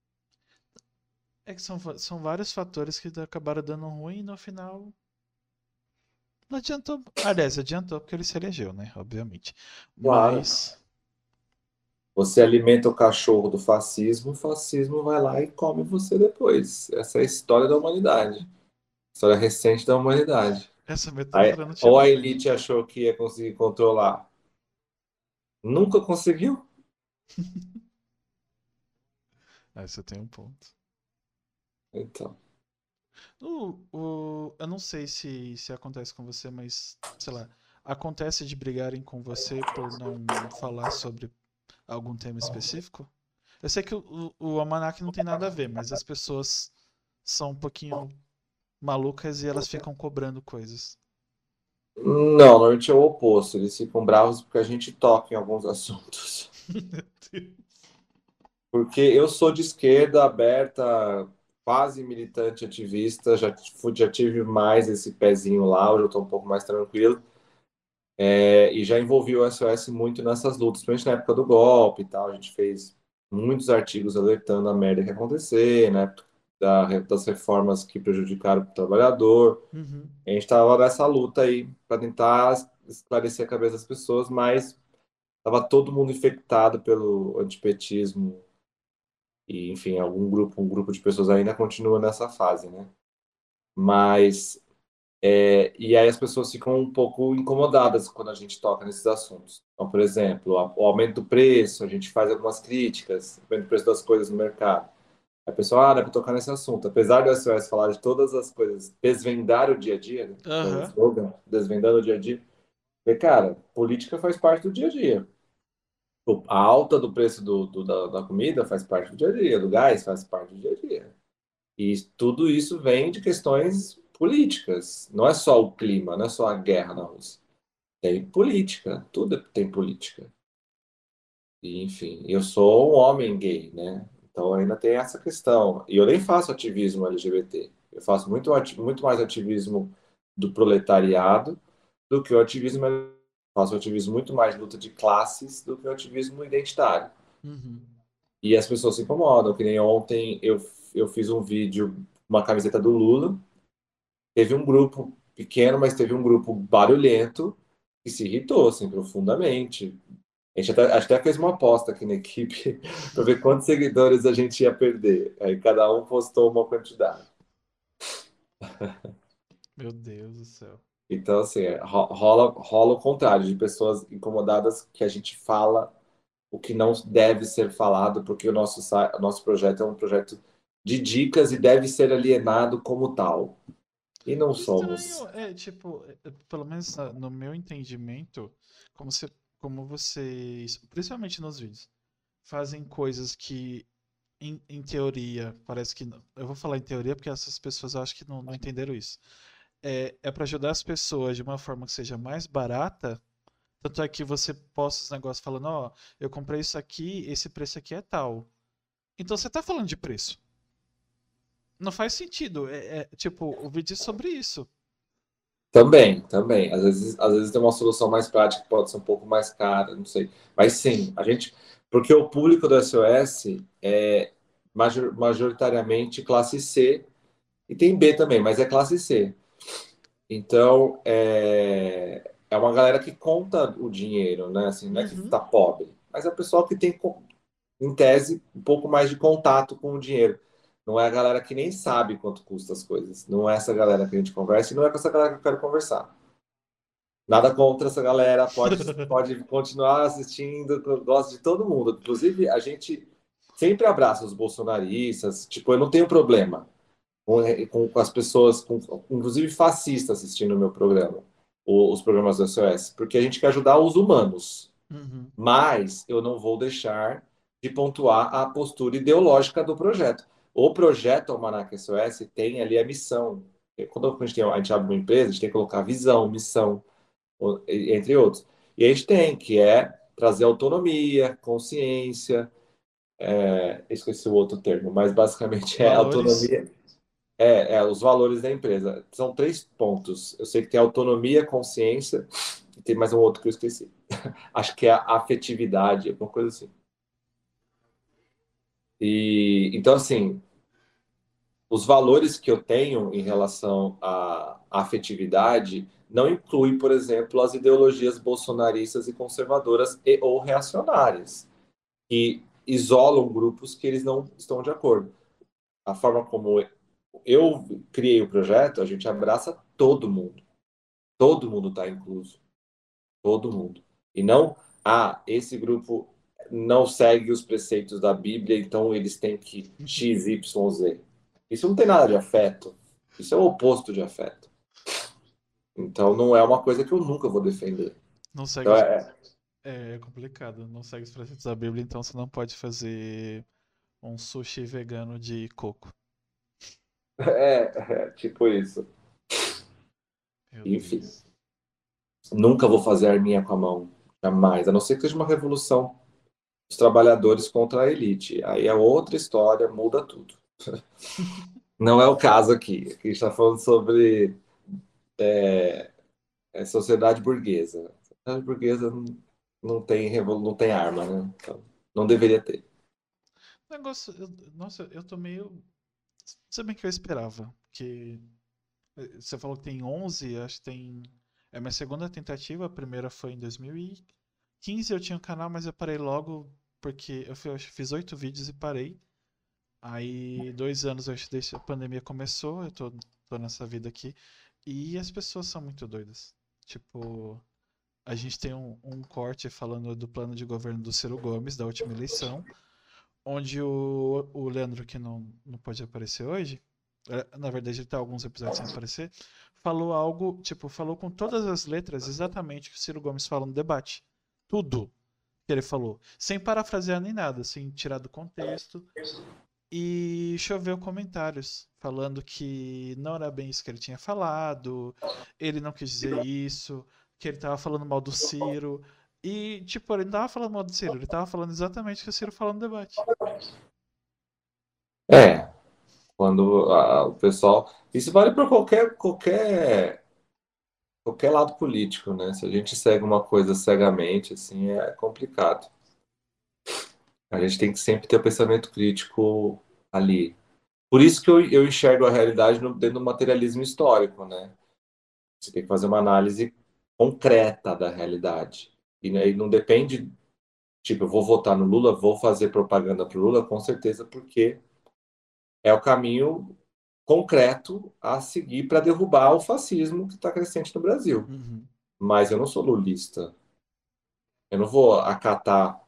É que são, va- são vários fatores que acabaram dando ruim e no final não adiantou. Aliás, adiantou porque ele se elegeu, né? Obviamente. Claro. Mas. Você alimenta o cachorro do fascismo, o fascismo vai lá e come você depois. Essa é a história da humanidade. História recente da humanidade. Essa Aí, metáfora eu não tinha ou a pego ainda. elite achou que ia conseguir controlar. Nunca conseguiu. Aí você tem um ponto. Então. O, o, eu não sei se, se acontece com você, mas, sei lá, acontece de brigarem com você por não falar sobre algum tema específico? Eu sei que o, o, o Almanac não tem nada a ver, mas as pessoas são um pouquinho malucas e elas ficam cobrando coisas. Não, normalmente é o oposto. Eles ficam bravos porque a gente toca em alguns assuntos. Meu Deus. Porque eu sou de esquerda, aberta, quase militante ativista, já, fui- já tive mais esse pezinho lá, hoje eu estou um pouco mais tranquilo. É, e já envolvi o S O S muito nessas lutas, principalmente na época do golpe e tal. A gente fez muitos artigos alertando a merda que ia acontecer, né? Da, das reformas que prejudicaram o trabalhador. Uhum. A gente estava nessa luta aí para tentar esclarecer a cabeça das pessoas, mas estava todo mundo infectado pelo antipetismo e, enfim, algum grupo, um grupo de pessoas ainda continua nessa fase, né? Mas é, e aí as pessoas ficam um pouco incomodadas quando a gente toca nesses assuntos. Então, por exemplo, o aumento do preço, a gente faz algumas críticas, o aumento do preço das coisas no mercado. A pessoa, ah, dá para tocar nesse assunto. Apesar do S O S falar de todas as coisas, desvendar o dia a dia, né? Que é o Aham. slogan, desvendando o dia a dia. Porque, cara, política faz parte do dia a dia. O- A alta do preço do, do- da, da comida faz parte do dia a dia, do gás faz parte do dia a dia. E tudo isso vem de questões políticas. Não é só o clima, não é só a guerra na Rússia. Tem política, tudo tem política. E, enfim, eu sou um homem gay, né? Então ainda tem essa questão. E eu nem faço ativismo L G B T. Eu faço muito, ati- muito mais ativismo do proletariado do que o ativismo. Faço ativismo muito mais de luta de classes do que o ativismo identitário. Uhum. E as pessoas se incomodam, que nem ontem eu, eu fiz um vídeo, uma camiseta do Lula. Teve um grupo pequeno, mas teve um grupo barulhento que se irritou, assim, profundamente. A gente até, a gente até fez uma aposta aqui na equipe para ver quantos seguidores a gente ia perder. Aí cada um postou uma quantidade. Meu Deus do céu. Então, assim, é, ro- rola, rola o contrário, de pessoas incomodadas que a gente fala o que não deve ser falado, porque o nosso, sa- o nosso projeto é um projeto de dicas e deve ser alienado como tal. E não O estranho somos. é, tipo, é- é, pelo menos na- no meu entendimento, como você, como vocês, principalmente nos vídeos, fazem coisas que, em, em teoria, parece que. não- Eu vou falar em teoria porque essas pessoas eu acho que não, não entenderam isso. É, é para ajudar as pessoas de uma forma que seja mais barata. Tanto é que você posta os negócios falando: Ó, eu comprei isso aqui, esse preço aqui é tal. Então você tá falando de preço. Não faz sentido. É, é, tipo, o vídeo é sobre isso. Também, também. Às vezes, às vezes tem uma solução mais prática que pode ser um pouco mais cara, não sei. Mas sim, a gente. Porque o público do S O S é major- majoritariamente classe C, e tem B também, mas é classe C. Então, é, é uma galera que conta o dinheiro, né? Assim, não é que Uhum. está pobre, mas é o pessoal que tem, em tese, um pouco mais de contato com o dinheiro. Não é a galera que nem sabe quanto custa as coisas. Não é essa galera que a gente conversa e não é com essa galera que eu quero conversar. Nada contra essa galera, pode, pode continuar assistindo, eu gosto de todo mundo. Inclusive, a gente sempre abraça os bolsonaristas, tipo, eu não tenho problema com, com, com as pessoas, com, inclusive fascistas assistindo o meu programa, o- os programas do S O S, porque a gente quer ajudar os humanos, Uhum. mas eu não vou deixar de pontuar a postura ideológica do projeto. O projeto Almanac S O S tem ali a missão. Quando a gente, tem, a gente abre uma empresa, a gente tem que colocar visão, missão, entre outros. E a gente tem, que é trazer autonomia, consciência, é, esqueci o outro termo, mas basicamente é Valores. autonomia, é, é os valores da empresa. São três pontos. Eu sei que tem autonomia, consciência, e tem mais um outro que eu esqueci. Acho que é a afetividade, alguma coisa assim. E então, assim, os valores que eu tenho em relação à afetividade não inclui, por exemplo, as ideologias bolsonaristas e conservadoras e ou reacionárias, que isolam grupos que eles não estão de acordo. A forma como eu criei o projeto, a gente abraça todo mundo. Todo mundo está incluso. Todo mundo. E não, ah, esse grupo não segue os preceitos da Bíblia, então eles têm que X, Y, Z. Isso não tem nada de afeto. Isso é o oposto de afeto. Então não é uma coisa que eu nunca vou defender. Não segue Então os. é, É complicado. Não segue os preceitos da Bíblia, então você não pode fazer um sushi vegano de coco. é, é tipo isso. Meu Enfim, Deus. nunca vou fazer a arminha com a mão. Jamais. A não ser que seja uma revolução dos trabalhadores contra a elite. Aí é outra história, muda tudo. Não é o caso aqui. Aqui a gente está falando sobre é, sociedade burguesa. Sociedade burguesa não, não tem, revol- não tem arma, né? Então, não deveria ter. Negócio. eu- Nossa, eu tô meio. Se bem que eu esperava. Porque eh, você falou que tem onze, acho que tem. É minha segunda tentativa, a primeira foi em dois mil e quinze, eu tinha um canal, mas eu parei logo porque eu fi- eu fiz oito vídeos e parei. Aí, dois anos eu acho, desde a pandemia começou, eu tô, tô nessa vida aqui. E as pessoas são muito doidas. Tipo, a gente tem um, um corte falando do plano de governo do Ciro Gomes, da última eleição, onde o, o Leandro, que não, não pode aparecer hoje, é, na verdade ele tá alguns episódios sem aparecer, falou algo, tipo, falou com todas as letras exatamente o que o Ciro Gomes fala no debate. Tudo que ele falou. Sem parafrasear nem nada, sem tirar do contexto. E choveu comentários falando que não era bem isso que ele tinha falado, ele não quis dizer isso, que ele tava falando mal do Ciro. E, tipo, ele não tava falando mal do Ciro, ele tava falando exatamente o que o Ciro falou no debate. É, quando a- o pessoal. Isso vale para qualquer, qualquer, qualquer lado político, né? Se a gente segue uma coisa cegamente, assim, é complicado. A gente tem que sempre ter o pensamento crítico ali. Por isso que eu, eu enxergo a realidade no, dentro do materialismo histórico, né? Você tem que fazer uma análise concreta da realidade. E, né, e não depende, tipo, eu vou votar no Lula, vou fazer propaganda para o Lula, com certeza, porque é o caminho concreto a seguir para derrubar o fascismo que está crescente no Brasil. Uhum. Mas eu não sou lulista. Eu não vou acatar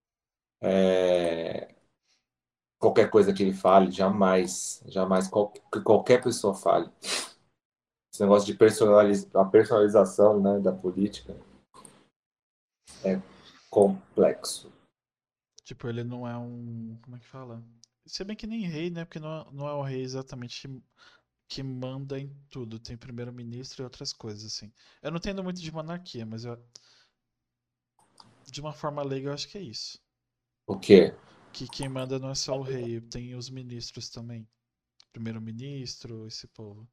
é, qualquer coisa que ele fale, jamais. Jamais qual, que qualquer pessoa fale. Esse negócio de personaliz, a personalização, né, da política é complexo. Tipo, ele não é um. Como é que fala? Se bem que nem rei, né? Porque não é, não é o rei exatamente que, que manda em tudo. Tem primeiro-ministro e outras coisas, assim. Eu não entendo muito de monarquia, mas eu, de uma forma leiga eu acho que é isso. O quê? Que quem manda não é só o rei, tem os ministros também. Primeiro-ministro, esse povo.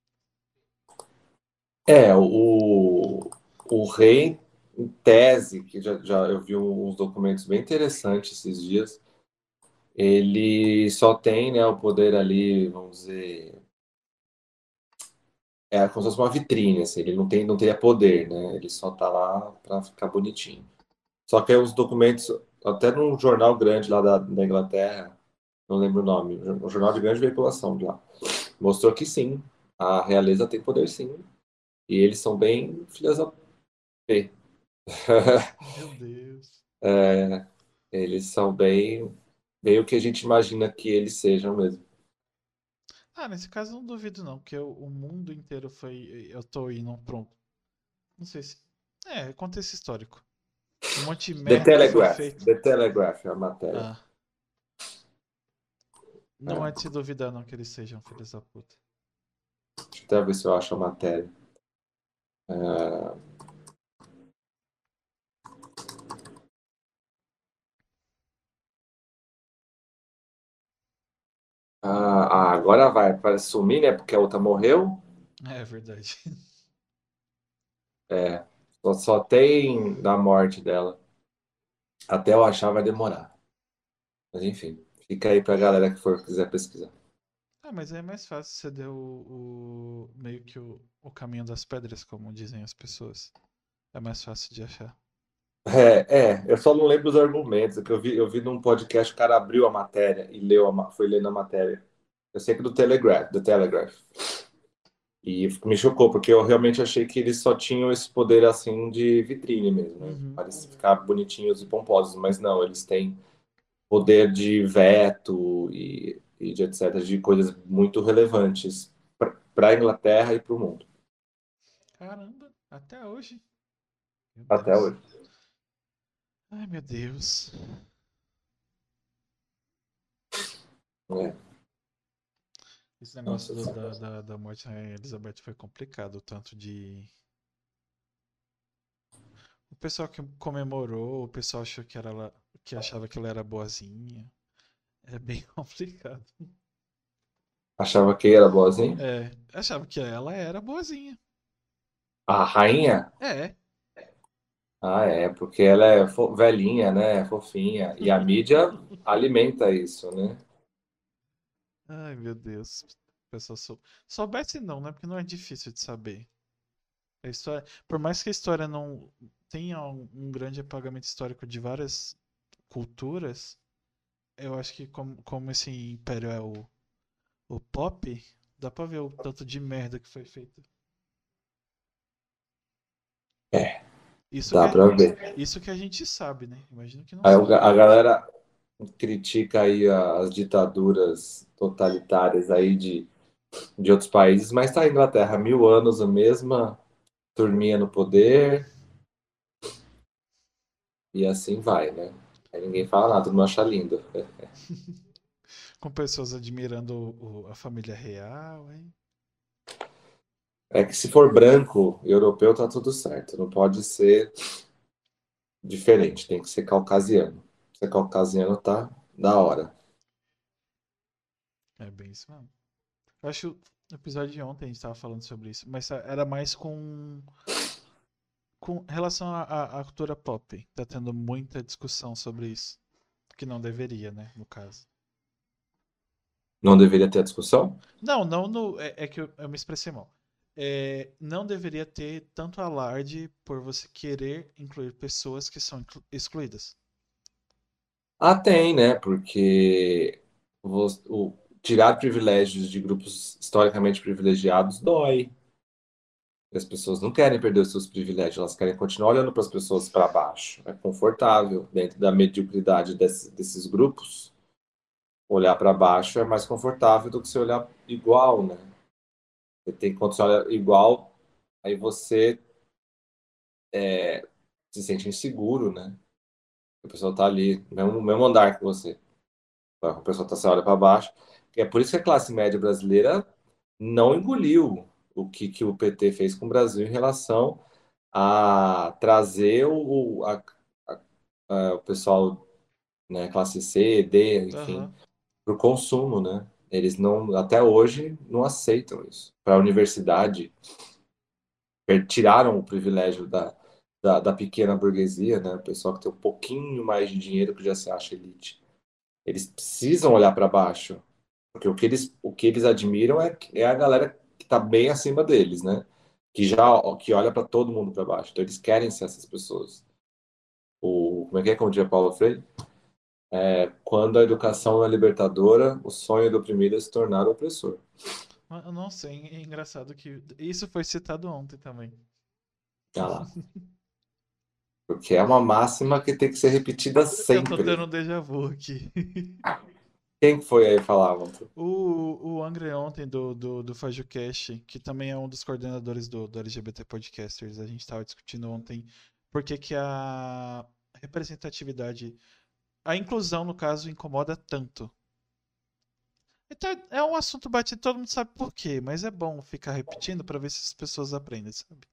É, o, o rei, em tese, que já, já eu vi uns documentos bem interessantes esses dias, ele só tem, né, o poder ali, vamos dizer, é como se fosse uma vitrine, assim, ele não tem, não teria poder, né? Ele só tá lá para ficar bonitinho. Só que aí os documentos, até num jornal grande lá da, da Inglaterra, não lembro o nome, um jornal de grande veiculação de lá, mostrou que sim, a realeza tem poder sim, e eles são bem filhas da P. Meu Deus. É, eles são bem, bem o que a gente imagina que eles sejam mesmo. Ah, nesse caso eu não duvido não, porque o, o mundo inteiro foi. Eu tô indo pronto. Não sei se. É, contexto histórico. Um monte de The merda foi Telegraph, feito. The Telegraph é a matéria. Ah, não é de É. se duvidar não que eles sejam filhos da puta. Deixa eu até ver se eu acho a matéria. É, ah, ah, agora vai, para sumir, né? Porque a outra morreu. É verdade. É, só, só tem da morte dela. Até eu achar vai demorar. Mas enfim, fica aí pra galera que for quiser pesquisar. Ah, mas é mais fácil você deu o, o- meio que o, o caminho das pedras, como dizem as pessoas. É mais fácil de achar. É, é, eu só não lembro os argumentos, é que eu vi, eu vi num podcast, o cara abriu a matéria e leu a, ma- foi lendo a matéria. Eu sei que do Telegraph, do Telegraph. E me chocou, porque eu realmente achei que eles só tinham esse poder assim de vitrine mesmo, né? Uhum. Parece ficar bonitinhos e pomposos, mas não, eles têm poder de veto e, e de etc, de coisas muito relevantes para a Inglaterra e para o mundo, Caramba, até hoje. Meu até Deus. hoje. Ai, meu Deus. É, Esse negócio nossa do- senhora. da, da, da morte da Rainha Elizabeth foi complicado, o tanto de. O pessoal que comemorou, o pessoal achou que era ela- que achava que ela era boazinha. É bem complicado. Achava que era boazinha? É, achava que ela era boazinha. A rainha? É. Ah, é, porque ela é fo- velhinha, né? Fofinha. E a mídia alimenta isso, né? Ai, meu Deus. O pessoal sou... Soubesse não, né? Porque não é difícil de saber. A história, por mais que a história não tenha um, um grande apagamento histórico de várias culturas, eu acho que como, como esse império é o, o pop, dá pra ver o tanto de merda que foi feito. É, Isso que dá a, pra ver. isso que a gente sabe, né? Imagino que não Aí o sabe. ga- a galera critica aí as ditaduras totalitárias aí de, de outros países, mas tá a Inglaterra há mil anos, a mesma turminha no poder, e assim vai, né? Aí ninguém fala nada, todo mundo acha lindo. Com pessoas admirando o- o- a família real, hein? É que se for branco, europeu, tá tudo certo. Não pode ser diferente, tem que ser caucasiano. Se é caucasiano, tá da hora. É bem isso mesmo. Eu acho que no episódio de ontem a gente tava falando sobre isso, mas era mais com, com relação à, à- à cultura pop. Tá tendo muita discussão sobre isso. Que não deveria, né? No caso. Não deveria ter a discussão? Não, não no. É, é que eu, eu me expressei mal. É, não deveria ter tanto alarde por você querer incluir pessoas que são inclu- excluídas. Ah, tem, né? Porque vo- o, tirar privilégios de grupos historicamente privilegiados dói. E as pessoas não querem perder os seus privilégios, elas querem continuar olhando para as pessoas para baixo. É confortável, dentro da mediocridade desse- desses grupos, olhar para baixo é mais confortável do que você olhar igual, né? Você tem, quando você olha igual, aí você se sente inseguro, né? A pessoa tá ali, no mesmo, no mesmo andar que você. A pessoa tá, você olha para baixo. E é por isso que a classe média brasileira não engoliu o que, que o P T fez com o Brasil em relação a trazer o, a- a- a- o pessoal, né, classe C, D, enfim, Aham. para o consumo, né? Eles não, até hoje, não aceitam isso. Para a universidade, per- tiraram o privilégio da, da, da pequena burguesia, né? O pessoal que tem um pouquinho mais de dinheiro que já se acha elite. Eles precisam olhar para baixo, porque o que eles, o que eles admiram é, é a galera que está bem acima deles, né? Que já que olha para todo mundo para baixo. Então eles querem ser essas pessoas. O, como é que é, como dizia Paulo Freire? É, quando a educação é libertadora, o sonho do oprimido é se tornar opressor. Eu não sei, é engraçado que isso foi citado ontem também. Tá lá. Porque é uma máxima que tem que ser repetida Eu tô tendo sempre. um déjà vu aqui. Quem foi aí falar, Walter? O, o Angry ontem do, do, do FajuCast, que também é um dos coordenadores do, do L G B T Podcasters, a gente estava discutindo ontem por que que a representatividade, a inclusão, no caso, incomoda tanto. Então, é um assunto batido, todo mundo sabe por quê, mas é bom ficar repetindo para ver se as pessoas aprendem, sabe?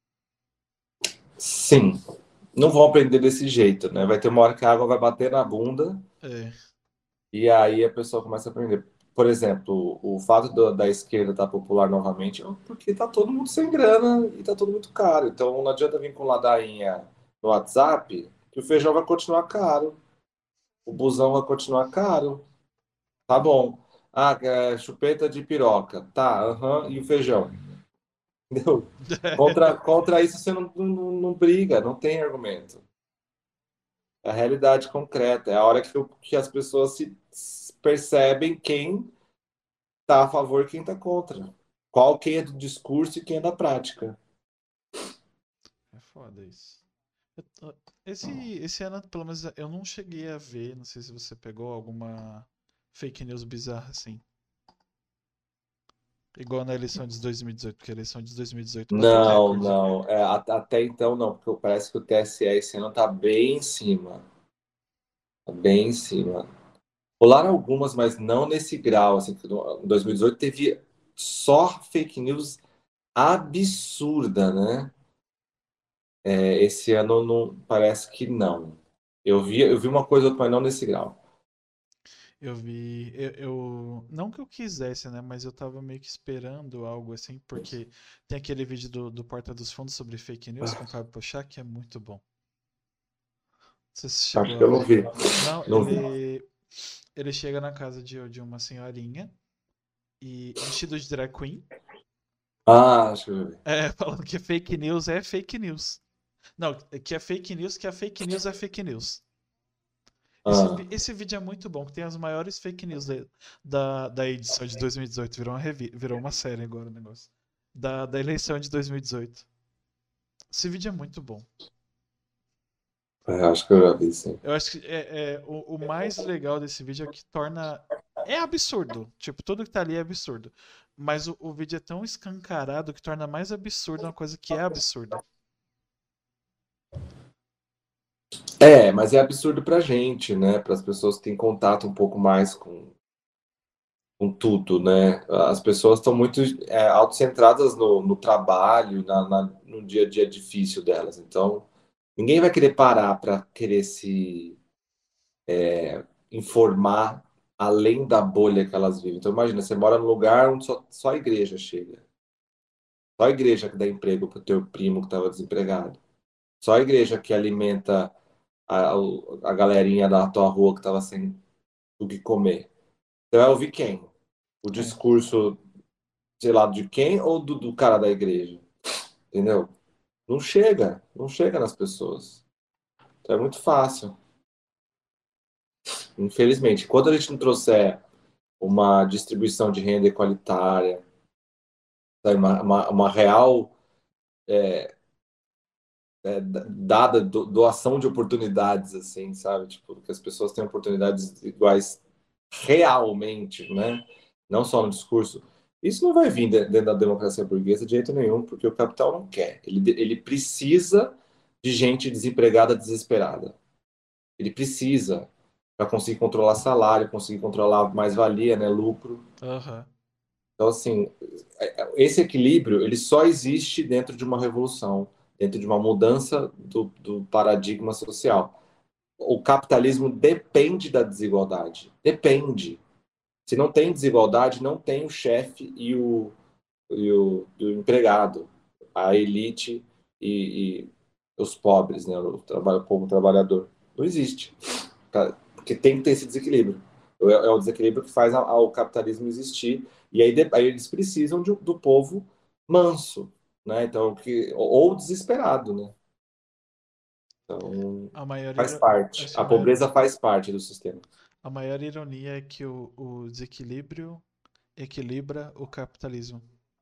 Sim, não vão aprender desse jeito, né? Vai ter uma hora que a água vai bater na bunda É, e aí a pessoa começa a aprender. Por exemplo, o fato do- da esquerda estar popular novamente é porque tá todo mundo sem grana e tá tudo muito caro. Então não adianta vir com ladainha no WhatsApp que o feijão vai continuar caro, o busão vai continuar caro. Tá bom. Ah, é, chupeta de piroca. Tá, aham. E o feijão? Entendeu? Contra, contra isso você não, não, não briga, não tem argumento. É a realidade concreta. É a hora que, o- que as pessoas se se percebem quem está a favor e quem está contra. Qual quem é do discurso e quem é da prática. é foda isso. Eu tô- Esse, esse ano, pelo menos, eu não cheguei a ver, não sei se você pegou alguma fake news bizarra assim. Igual na eleição de dois mil e dezoito, porque a eleição de dois mil e dezoito bateu Não, recorde. não. É, a- até então não, porque parece que o T S E esse ano está bem em cima. Tá bem em cima. Rolaram algumas, mas não nesse grau. Assim, que no- em dois mil e dezoito teve só fake news absurda, né? É, esse ano não, parece que não. Eu vi, eu vi uma coisa, ou outra, mas não nesse grau. Eu vi. Eu, eu- não que eu quisesse, né? Mas eu tava meio que esperando algo assim, porque tem aquele vídeo do, do Porta dos Fundos sobre fake news com o Caio Pochá, que é muito bom. Não sei se você Acho chegou que a eu não ver. vi. Não, Não vi. ele. Ele chega na casa de, de uma senhorinha e vestido de drag queen. Ah, acho que eu vi. É, falando que fake news é fake news. Não, que é fake news, que a fake news é fake news. Esse, Ah, vi- esse vídeo é muito bom, que tem as maiores fake news da, da, da edição de dois mil e dezoito. Virou uma, revi, virou uma série agora o negócio. Da, da eleição de dois mil e dezoito. Esse vídeo é muito bom. é, acho que eu já vi, sim. Eu acho que é, é, o, o mais legal desse vídeo é que torna. É absurdo. Tipo, tudo que tá ali é absurdo. Mas o, o vídeo é tão escancarado que torna mais absurdo uma coisa que é absurda. É, mas é absurdo pra gente, né? Para as pessoas que têm contato um pouco mais com, com tudo, né? As pessoas estão muito é, autocentradas no, no trabalho, na, na- no dia a dia difícil delas. Então, ninguém vai querer parar para querer se informar além da bolha que elas vivem. Então, imagina, você mora num lugar onde só, só a igreja chega. Só a igreja que dá emprego para o teu primo que estava desempregado. Só a igreja que alimenta a, a galerinha da tua rua que estava sem o que comer. Você vai ouvir quem? O É. discurso, sei lá, de quem ou do, do cara da igreja? Entendeu? Não chega, não chega nas pessoas. Então é muito fácil, infelizmente. Quando a gente não trouxer uma distribuição de renda igualitária, sabe, uma, uma, uma real é, dada do, doação de oportunidades, assim, sabe? Tipo, que as pessoas tenham oportunidades iguais realmente, né? Não só no discurso. Isso não vai vir dentro da democracia burguesa de jeito nenhum, porque o capital não quer. Ele, ele precisa de gente desempregada, desesperada. Ele precisa para conseguir controlar salário, conseguir controlar mais-valia, né, lucro. Aham. Então, assim, esse equilíbrio ele só existe dentro de uma revolução, dentro de uma mudança do, do paradigma social. O capitalismo depende da desigualdade. Depende. Se não tem desigualdade, não tem o chefe e o, e o, e o empregado, a elite e, e os pobres, né? O, trabalho, o povo trabalhador. Não existe. Porque tem que ter esse desequilíbrio. É, é o desequilíbrio que faz a, a, o capitalismo existir. E aí, de, aí eles precisam de, do povo manso, né? Então, que, ou desesperado, né? Então, A maior, faz iro- parte. acho que A a maior, pobreza faz parte do sistema. a maior ironia é que o, o desequilíbrio equilibra o capitalismo.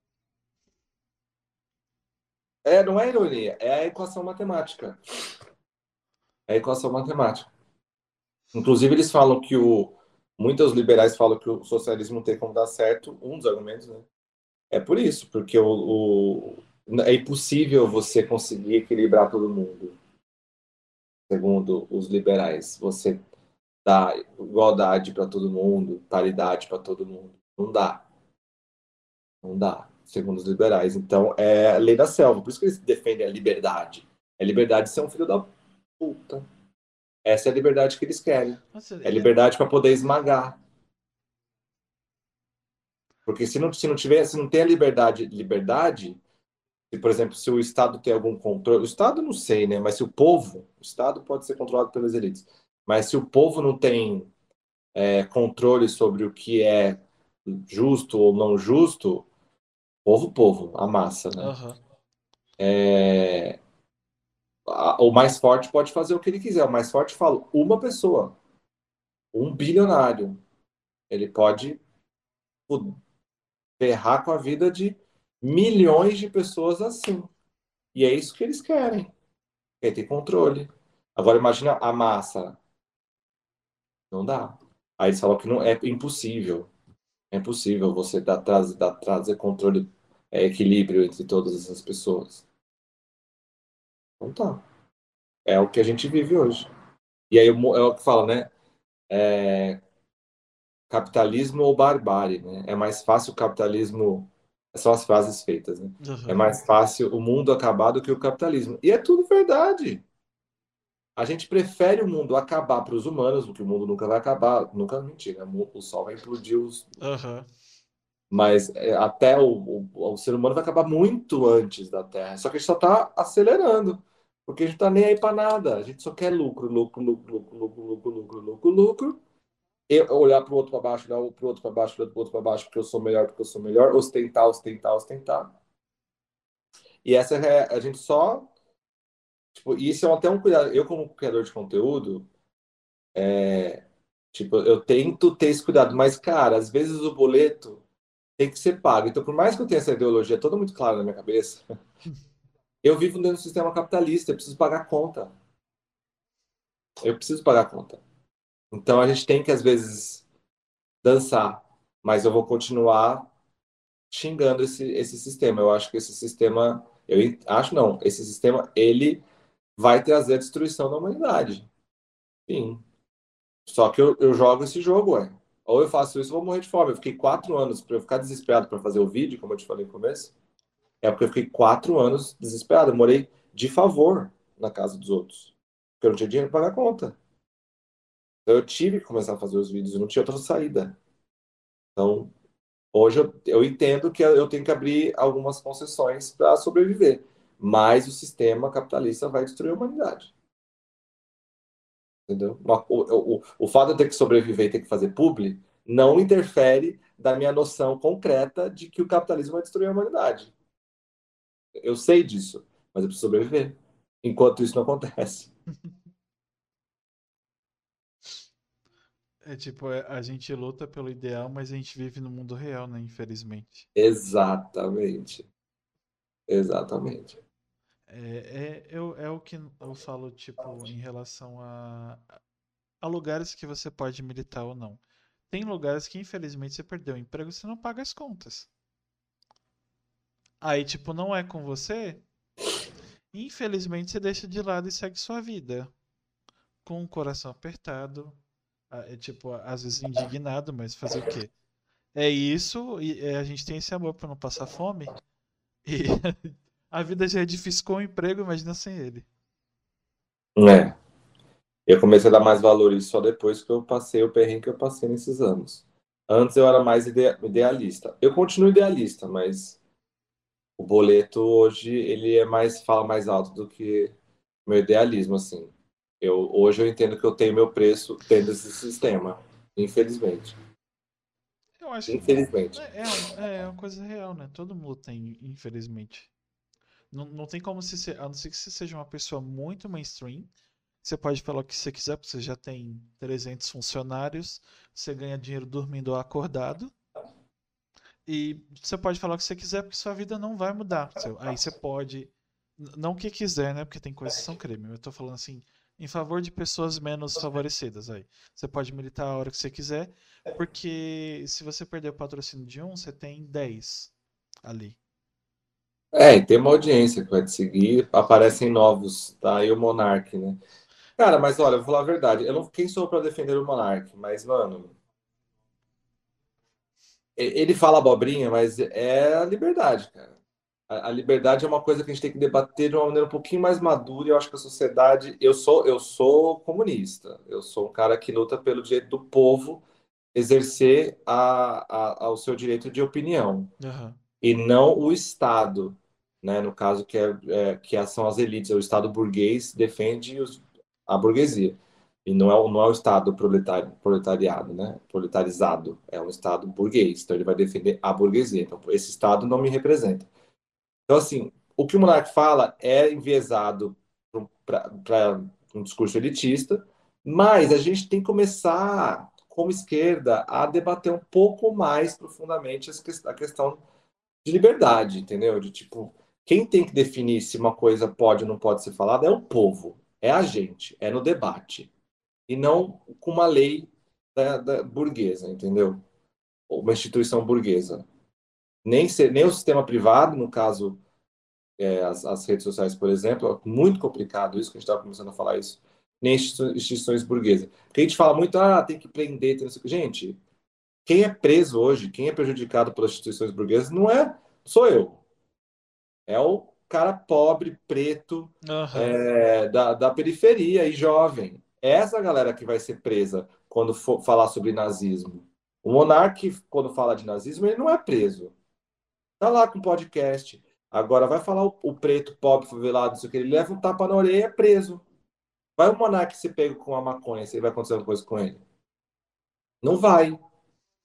É, não é ironia, é a equação matemática. É a equação matemática. Inclusive, eles falam que o. Muitos liberais falam que o socialismo não tem como dar certo. Um dos argumentos, né? É por isso, porque o, o, é impossível você conseguir equilibrar todo mundo, segundo os liberais. Você dá igualdade para todo mundo, paridade para todo mundo. Não dá. Não dá, segundo os liberais. Então, é a lei da selva. Por isso que eles defendem a liberdade. É liberdade de ser um filho da puta. Essa é a liberdade que eles querem. Nossa, É é- liberdade para poder esmagar. Porque se não, se não tiver, se não tem a liberdade, liberdade, se, por exemplo, se o Estado tem algum controle, o Estado não sei, né? Mas se o povo, o Estado pode ser controlado pelas elites, mas se o povo não tem é, controle sobre o que é justo ou não justo, povo, povo, a massa, né? aham. É, a- o mais forte pode fazer o que ele quiser. O mais forte fala, uma pessoa, um bilionário, ele pode pô, ferrar com a vida de milhões de pessoas assim. E é isso que eles querem. Quer ter controle. Agora imagina a massa. Não dá. Aí eles falam que não é impossível. É impossível você dar, trazer, dar, trazer controle, é, equilíbrio entre todas essas pessoas. Não tá. É o que a gente vive hoje. E aí é o que fala, né? É, capitalismo ou barbárie, né? É mais fácil o capitalismo. São as frases feitas, né? É Aham. mais fácil o mundo acabar do que o capitalismo. E é tudo verdade. A gente prefere o mundo acabar para os humanos, porque o mundo nunca vai acabar, nunca mentira, o sol vai implodir, os... Aham. mas é, até o, o, o, ser humano vai acabar muito antes da Terra. Só que a gente só está acelerando, porque a gente não está nem aí para nada. A gente só quer lucro, lucro, lucro, lucro, lucro, lucro, lucro, lucro, lucro. E olhar para o outro para baixo, olhar para o outro para baixo, olhar para o outro para baixo, porque eu sou melhor, porque eu sou melhor, ostentar, ostentar, ostentar. E essa é a gente só. Tipo, e isso é até um cuidado. Eu, como criador de conteúdo, tipo, eu tento ter esse cuidado, mas, cara, às vezes o boleto tem que ser pago. Então, por mais que eu tenha essa ideologia toda muito clara na minha cabeça, eu vivo dentro do sistema capitalista, eu preciso pagar conta. Eu preciso pagar conta. Então, a gente tem que, às vezes, dançar, mas eu vou continuar xingando esse, esse sistema. Eu acho que esse sistema, eu acho não, esse sistema, ele vai trazer a destruição da humanidade. Sim. Só que eu, eu jogo esse jogo, ué. Ou eu faço isso, ou eu vou morrer de fome. Eu fiquei quatro anos para eu ficar desesperado para fazer o vídeo, como eu te falei no começo. É porque eu fiquei quatro anos desesperado. Eu morei de favor na casa dos outros. Porque eu não tinha dinheiro para pagar a conta. Então eu tive que começar a fazer os vídeos, eu não tinha outra saída. Então, hoje eu, eu entendo que eu tenho que abrir algumas concessões para sobreviver. Mas o sistema capitalista vai destruir a humanidade. Entendeu? O, o, o fato de eu ter que sobreviver e ter que fazer publi não interfere da minha noção concreta de que o capitalismo vai destruir a humanidade. Eu sei disso, mas eu preciso sobreviver. Enquanto isso não acontece. É tipo, é, a gente luta pelo ideal, mas a gente vive no mundo real, né? Infelizmente. Exatamente. Exatamente. É, é, eu, é o que eu falo, tipo, em relação a, a lugares que você pode militar ou não. Tem lugares que, infelizmente, você perdeu o emprego, você não paga as contas. Aí, tipo, não é com você, infelizmente você deixa de lado e segue sua vida. Com o coração apertado, ah, é, tipo, às vezes indignado, mas fazer o quê? É isso, e é, a gente tem esse amor pra não passar fome. E a vida já é difícil com o emprego, imagina sem ele. É. Eu comecei a dar mais valor a isso só depois que eu passei o perrengue que eu passei nesses anos. Antes eu era mais ide- idealista. Eu continuo idealista, mas o boleto hoje ele é mais fala mais alto do que meu idealismo assim. Eu hoje eu entendo que eu tenho meu preço dentro desse sistema, infelizmente. Eu acho que Infelizmente. é, é um- é uma coisa real, né? Todo mundo tem, infelizmente. Não, não tem como se ser, a não ser que você seja uma pessoa muito mainstream. Você pode falar o que você quiser, porque você já tem trezentos funcionários, você ganha dinheiro dormindo ou acordado. E você pode falar o que você quiser, porque sua vida não vai mudar. Você- Aí você pode. n- Não o que quiser, né? Porque tem coisas que são crime. Eu tô falando assim, em favor de pessoas menos favorecidas aí. Você pode militar a hora que você quiser, porque se você perder o patrocínio de um, você tem dez ali. É, e tem uma audiência que vai te seguir, aparecem novos, tá? Aí o Monark, né? Cara, mas olha, eu vou falar a verdade. Eu não, quem sou para defender o Monark, mas mano, e- ele fala abobrinha, mas é a liberdade, cara. A, a liberdade é uma coisa que a gente tem que debater de uma maneira um pouquinho mais madura. E eu acho que a sociedade. Eu sou, eu sou comunista. Eu sou um cara que luta pelo direito do povo exercer a, a, ao seu direito de opinião Aham. e não o Estado, né? No caso que é, é que são as elites, o Estado burguês defende os, a burguesia. E não é, o- não é o Estado proletário, proletariado, né? Proletarizado. É um Estado burguês. Então ele vai defender a burguesia. Então esse Estado não me representa. Então, assim, o que o Monark fala é enviesado para um discurso elitista, mas a gente tem que começar, como esquerda, a debater um pouco mais profundamente a questão de liberdade, entendeu? De tipo, quem tem que definir se uma coisa pode ou não pode ser falada é o povo, é a gente, é no debate, e não com uma lei da, da burguesa, entendeu? Ou uma instituição burguesa. Nem, ser, nem o sistema privado, no caso é, as, as redes sociais, por exemplo, é muito complicado isso, que a gente estava começando a falar isso, nem instituições burguesas. Porque a gente fala muito, ah, tem que prender, tem não sei o que. Gente, quem é preso hoje, quem é prejudicado pelas instituições burguesas, não é sou eu, é o cara pobre, preto, Aham. é, da, da periferia e jovem. É essa galera que vai ser presa quando for falar sobre nazismo. O monarca, quando fala de nazismo, ele não é preso. Tá lá com podcast. Agora vai falar o, o preto, pobre, favelado, não sei o que, ele leva um tapa na orelha e é preso. Vai o monarca se pega com a maconha, se vai acontecer alguma coisa com ele. Não vai.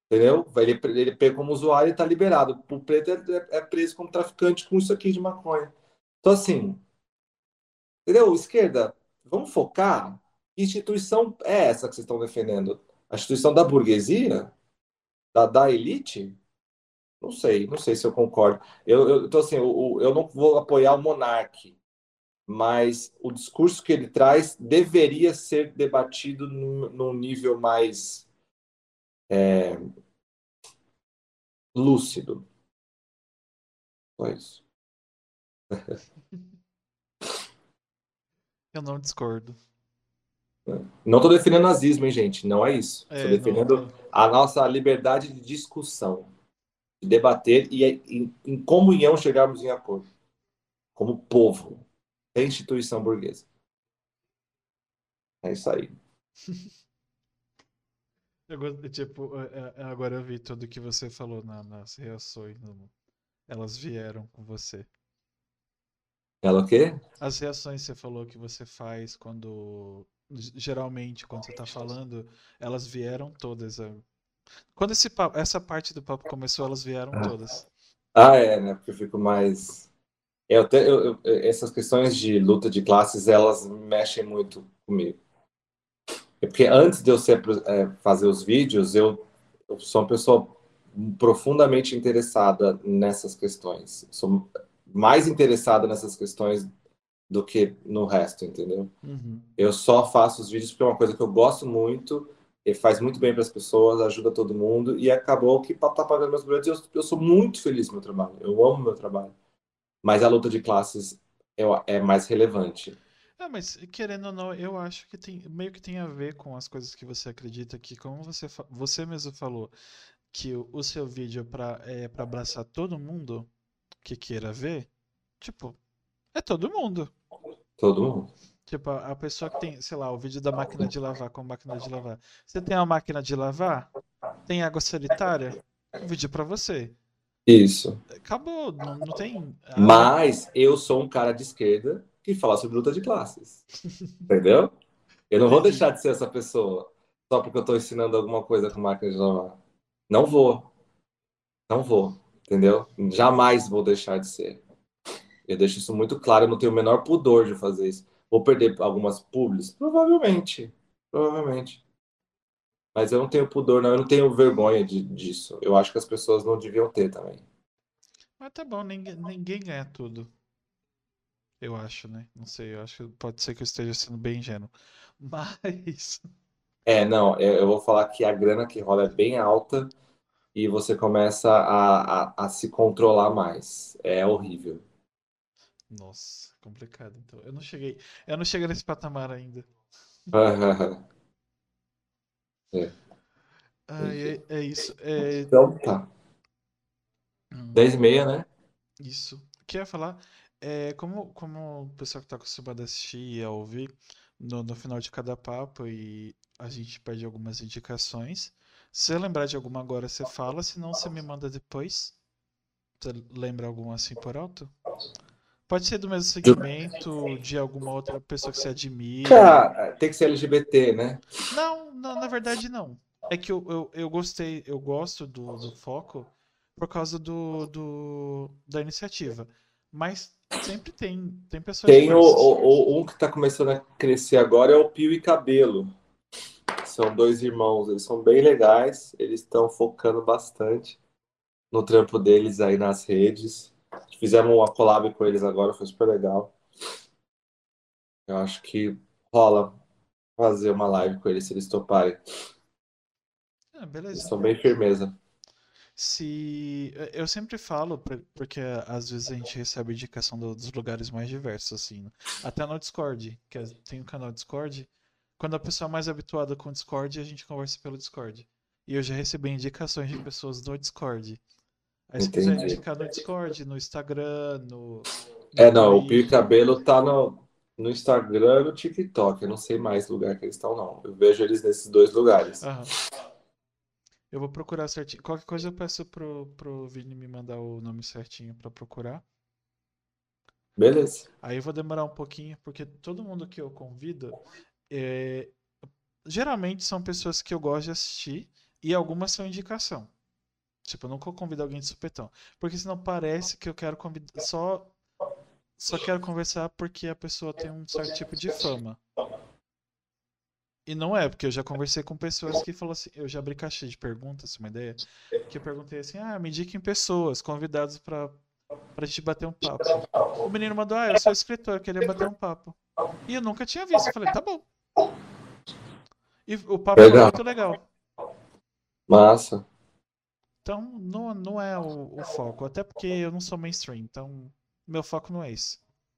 Entendeu? Vai- Ele, ele pega como usuário e tá liberado. O preto é, é preso como traficante com isso aqui de maconha. Então, assim, entendeu? Esquerda, vamos focar. Que instituição é essa que vocês estão defendendo? A instituição da burguesia? Da, da elite? Não sei, não sei se eu concordo. Eu, eu, então, assim, eu, eu não vou apoiar o monarca, mas o discurso que ele traz deveria ser debatido num, num nível mais lúcido. Só isso. Eu não discordo. Não estou defendendo nazismo, hein, gente? Não é isso. Estou É, não, defendendo não. a nossa liberdade de discussão, de debater e em, em comunhão chegarmos em acordo, como povo, é instituição burguesa. É isso aí. Eu gosto, tipo, é, é, agora eu vi tudo que você falou na- nas reações. no- Elas vieram com você. Ela o quê? As reações que você falou que você faz quando. Geralmente, quando você tá falando, elas vieram todas. é. Quando esse papo- essa parte do papo começou, elas vieram todas. Ah, é, né? Porque eu fico mais. Eu, te- eu, eu- essas questões de luta de classes, elas mexem muito comigo. É porque antes de eu ser, é, fazer os vídeos, eu, eu sou uma pessoa profundamente interessada nessas questões. Sou mais interessada nessas questões do que no resto, entendeu? Uhum. Eu só faço os vídeos porque é uma coisa que eu gosto muito, e faz muito bem para as pessoas, ajuda todo mundo, e acabou que tá pagando meus boletos. Eu, eu sou muito feliz no meu trabalho, eu amo meu trabalho. Mas a luta de classes é, é mais relevante. Ah, mas querendo ou não, eu acho que tem meio que tem a ver com as coisas que você acredita que, como você, fa- você mesmo falou, que o, o seu vídeo é pra, é pra abraçar todo mundo que queira ver, tipo, é todo mundo. Todo mundo. Tipo, a, a pessoa que tem, sei lá, o vídeo da máquina de lavar com máquina de lavar. Você tem uma máquina de lavar? Tem água sanitária? O vídeo é pra você. Isso. Acabou, não, não tem. A uni... Mas eu sou um cara de esquerda que fala sobre luta de classes. Entendeu? Eu não vou Entendi. deixar de ser essa pessoa só porque eu estou ensinando alguma coisa com máquina de lavar. Não vou. Não vou. Entendeu? Jamais vou deixar de ser. Eu deixo isso muito claro, eu não tenho o menor pudor de fazer isso. Vou perder algumas publis? Provavelmente. Provavelmente. Mas eu não tenho pudor, não. Eu não tenho vergonha de, disso. Eu acho que as pessoas não deviam ter também. Mas tá bom, ninguém, ninguém ganha tudo. Eu acho, né? Não sei, eu acho que pode ser que eu esteja sendo bem ingênuo. Mas. É, não, eu eu vou falar que a grana que rola é bem alta e você começa a, a, a se controlar mais. É horrível. Nossa, complicado. Então, eu não cheguei. Eu não cheguei nesse patamar ainda. É, Ai, enfim. é, é isso. É. Então tá. hum, Dez e meia, né? isso. O que eu ia falar? É, como, como o pessoal que tá acostumado a assistir e a ouvir, no, no final de cada papo e a gente pede algumas indicações. Se você lembrar de alguma agora, você fala, senão você me manda depois. Você lembra algum assim por alto? Pode ser do mesmo segmento, de alguma outra pessoa que você admire. Cara, tem que ser L G B T, né? Não, na, na verdade não. É que eu, eu, eu gostei, eu gosto do, do foco por causa do, do, da iniciativa. Mas sempre tem, tem pessoas Tem o, diversas. o- o- um que tá começando a crescer agora é o Pio e Cabelo. São dois irmãos, eles são bem legais, eles estão focando bastante no trampo deles aí nas redes. Fizemos uma collab com eles agora, foi super legal. Eu acho que rola fazer uma live com eles se eles toparem. Ah, Eles beleza. são bem firmeza. Se eu sempre falo, por- porque às vezes a gente recebe indicação do- dos lugares mais diversos, assim, né? Até no Discord, que é- tem um canal Discord. Quando a pessoa é mais habituada com o Discord, a gente conversa pelo Discord. E eu já recebi indicações de pessoas no Discord. Aí se quiser Entendi. indicar no Discord, no Instagram, no, no É, não, o Pio e Twitter. Cabelo tá no, no Instagram e no TikTok. Eu não sei mais lugar que eles estão, não. Eu vejo eles nesses dois lugares. Aham. Eu vou procurar certinho. Qualquer coisa eu peço pro, pro Vini me mandar o nome certinho pra procurar. Beleza. Aí eu vou demorar um pouquinho, porque todo mundo que eu convido, é, geralmente são pessoas que eu gosto de assistir, E algumas são indicação. Tipo, eu nunca convido alguém de supetão. Porque senão parece que eu quero convidar. Só, só quero conversar porque a pessoa tem um certo tipo de fama. E não é, porque eu já conversei com pessoas que falam assim. Eu já abri caixa de perguntas, uma ideia. Que eu perguntei assim: ah, me indiquem pessoas, convidados pra, pra gente bater um papo. O menino mandou: ah, eu sou escritor, eu queria bater um papo. E eu nunca tinha visto. Eu falei: tá bom. E o papo foi Legal. muito legal. Massa. Então, não, não é o, o foco. Até porque eu não sou mainstream. Então, meu foco não é esse.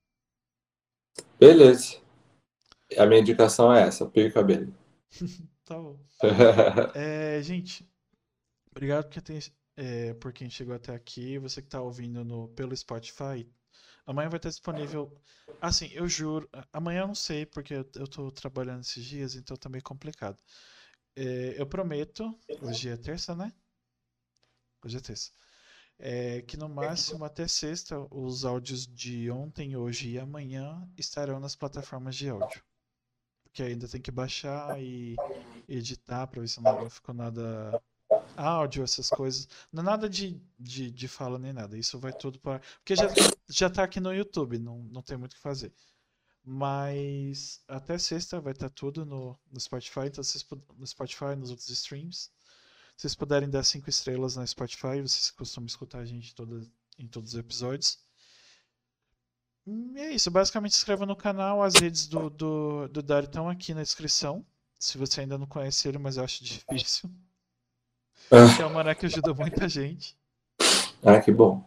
Beleza. A minha indicação é essa, pio e cabelo. Tá bom. É, gente, obrigado porque tem, é, por quem chegou até aqui. Você que tá ouvindo no, pelo Spotify. Amanhã vai estar disponível. Assim, eu juro. a- Amanhã eu não sei, porque eu, eu tô trabalhando esses dias, então tá meio complicado. É, eu prometo. Hoje é terça, né? Hoje é terça. É, que no máximo até sexta os áudios de ontem, hoje e amanhã estarão nas plataformas de áudio. Porque ainda tem que baixar e editar para ver se não, não ficou nada áudio, essas coisas. Não é nada de, de, de fala nem nada. Isso vai tudo para. Porque já, já tá aqui no YouTube, não, não tem muito o que fazer. Mas até sexta vai estar tudo no, no Spotify, então vocês, pu- no Spotify, nos outros streams. Se vocês puderem dar cinco estrelas na Spotify, vocês costumam escutar a gente toda, em todos os episódios. Hum, E é isso, basicamente se inscreva no canal, as redes do, do, do Dário estão aqui na descrição. Se você ainda não conhece ele, mas eu acho difícil. Que é um mané que ajuda muita gente. Ah, que bom.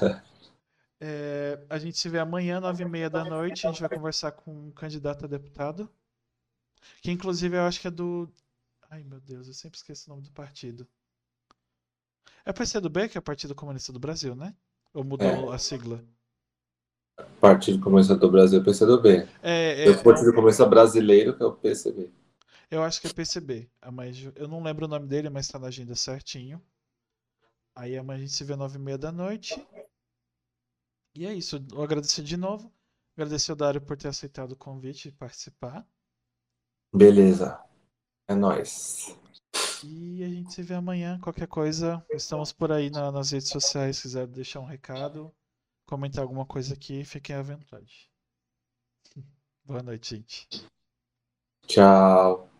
É, a gente se vê amanhã, nove e meia da noite. A gente vai conversar com um candidato a deputado. Que inclusive eu acho que é do. Ai meu Deus, eu sempre esqueço o nome do partido. É o P C do B, que é o Partido Comunista do Brasil, né? Ou mudou É, a sigla? Partido Comunista do Brasil, P C do B. É, O é, é um- Partido Comunista Brasileiro, que é o P C B. eu acho que é P C B. a mais- Eu não lembro o nome dele, mas tá na agenda certinho. Aí amanhã a gente se vê nove e meia da noite. E é isso. Eu agradecer de novo. Agradecer ao Dário por ter aceitado o convite e participar. Beleza. É nóis. E a gente se vê amanhã. Qualquer coisa, estamos por aí na- nas redes sociais. Se quiser deixar um recado, comentar alguma coisa aqui, fiquem à vontade. Boa noite, gente. Tchau.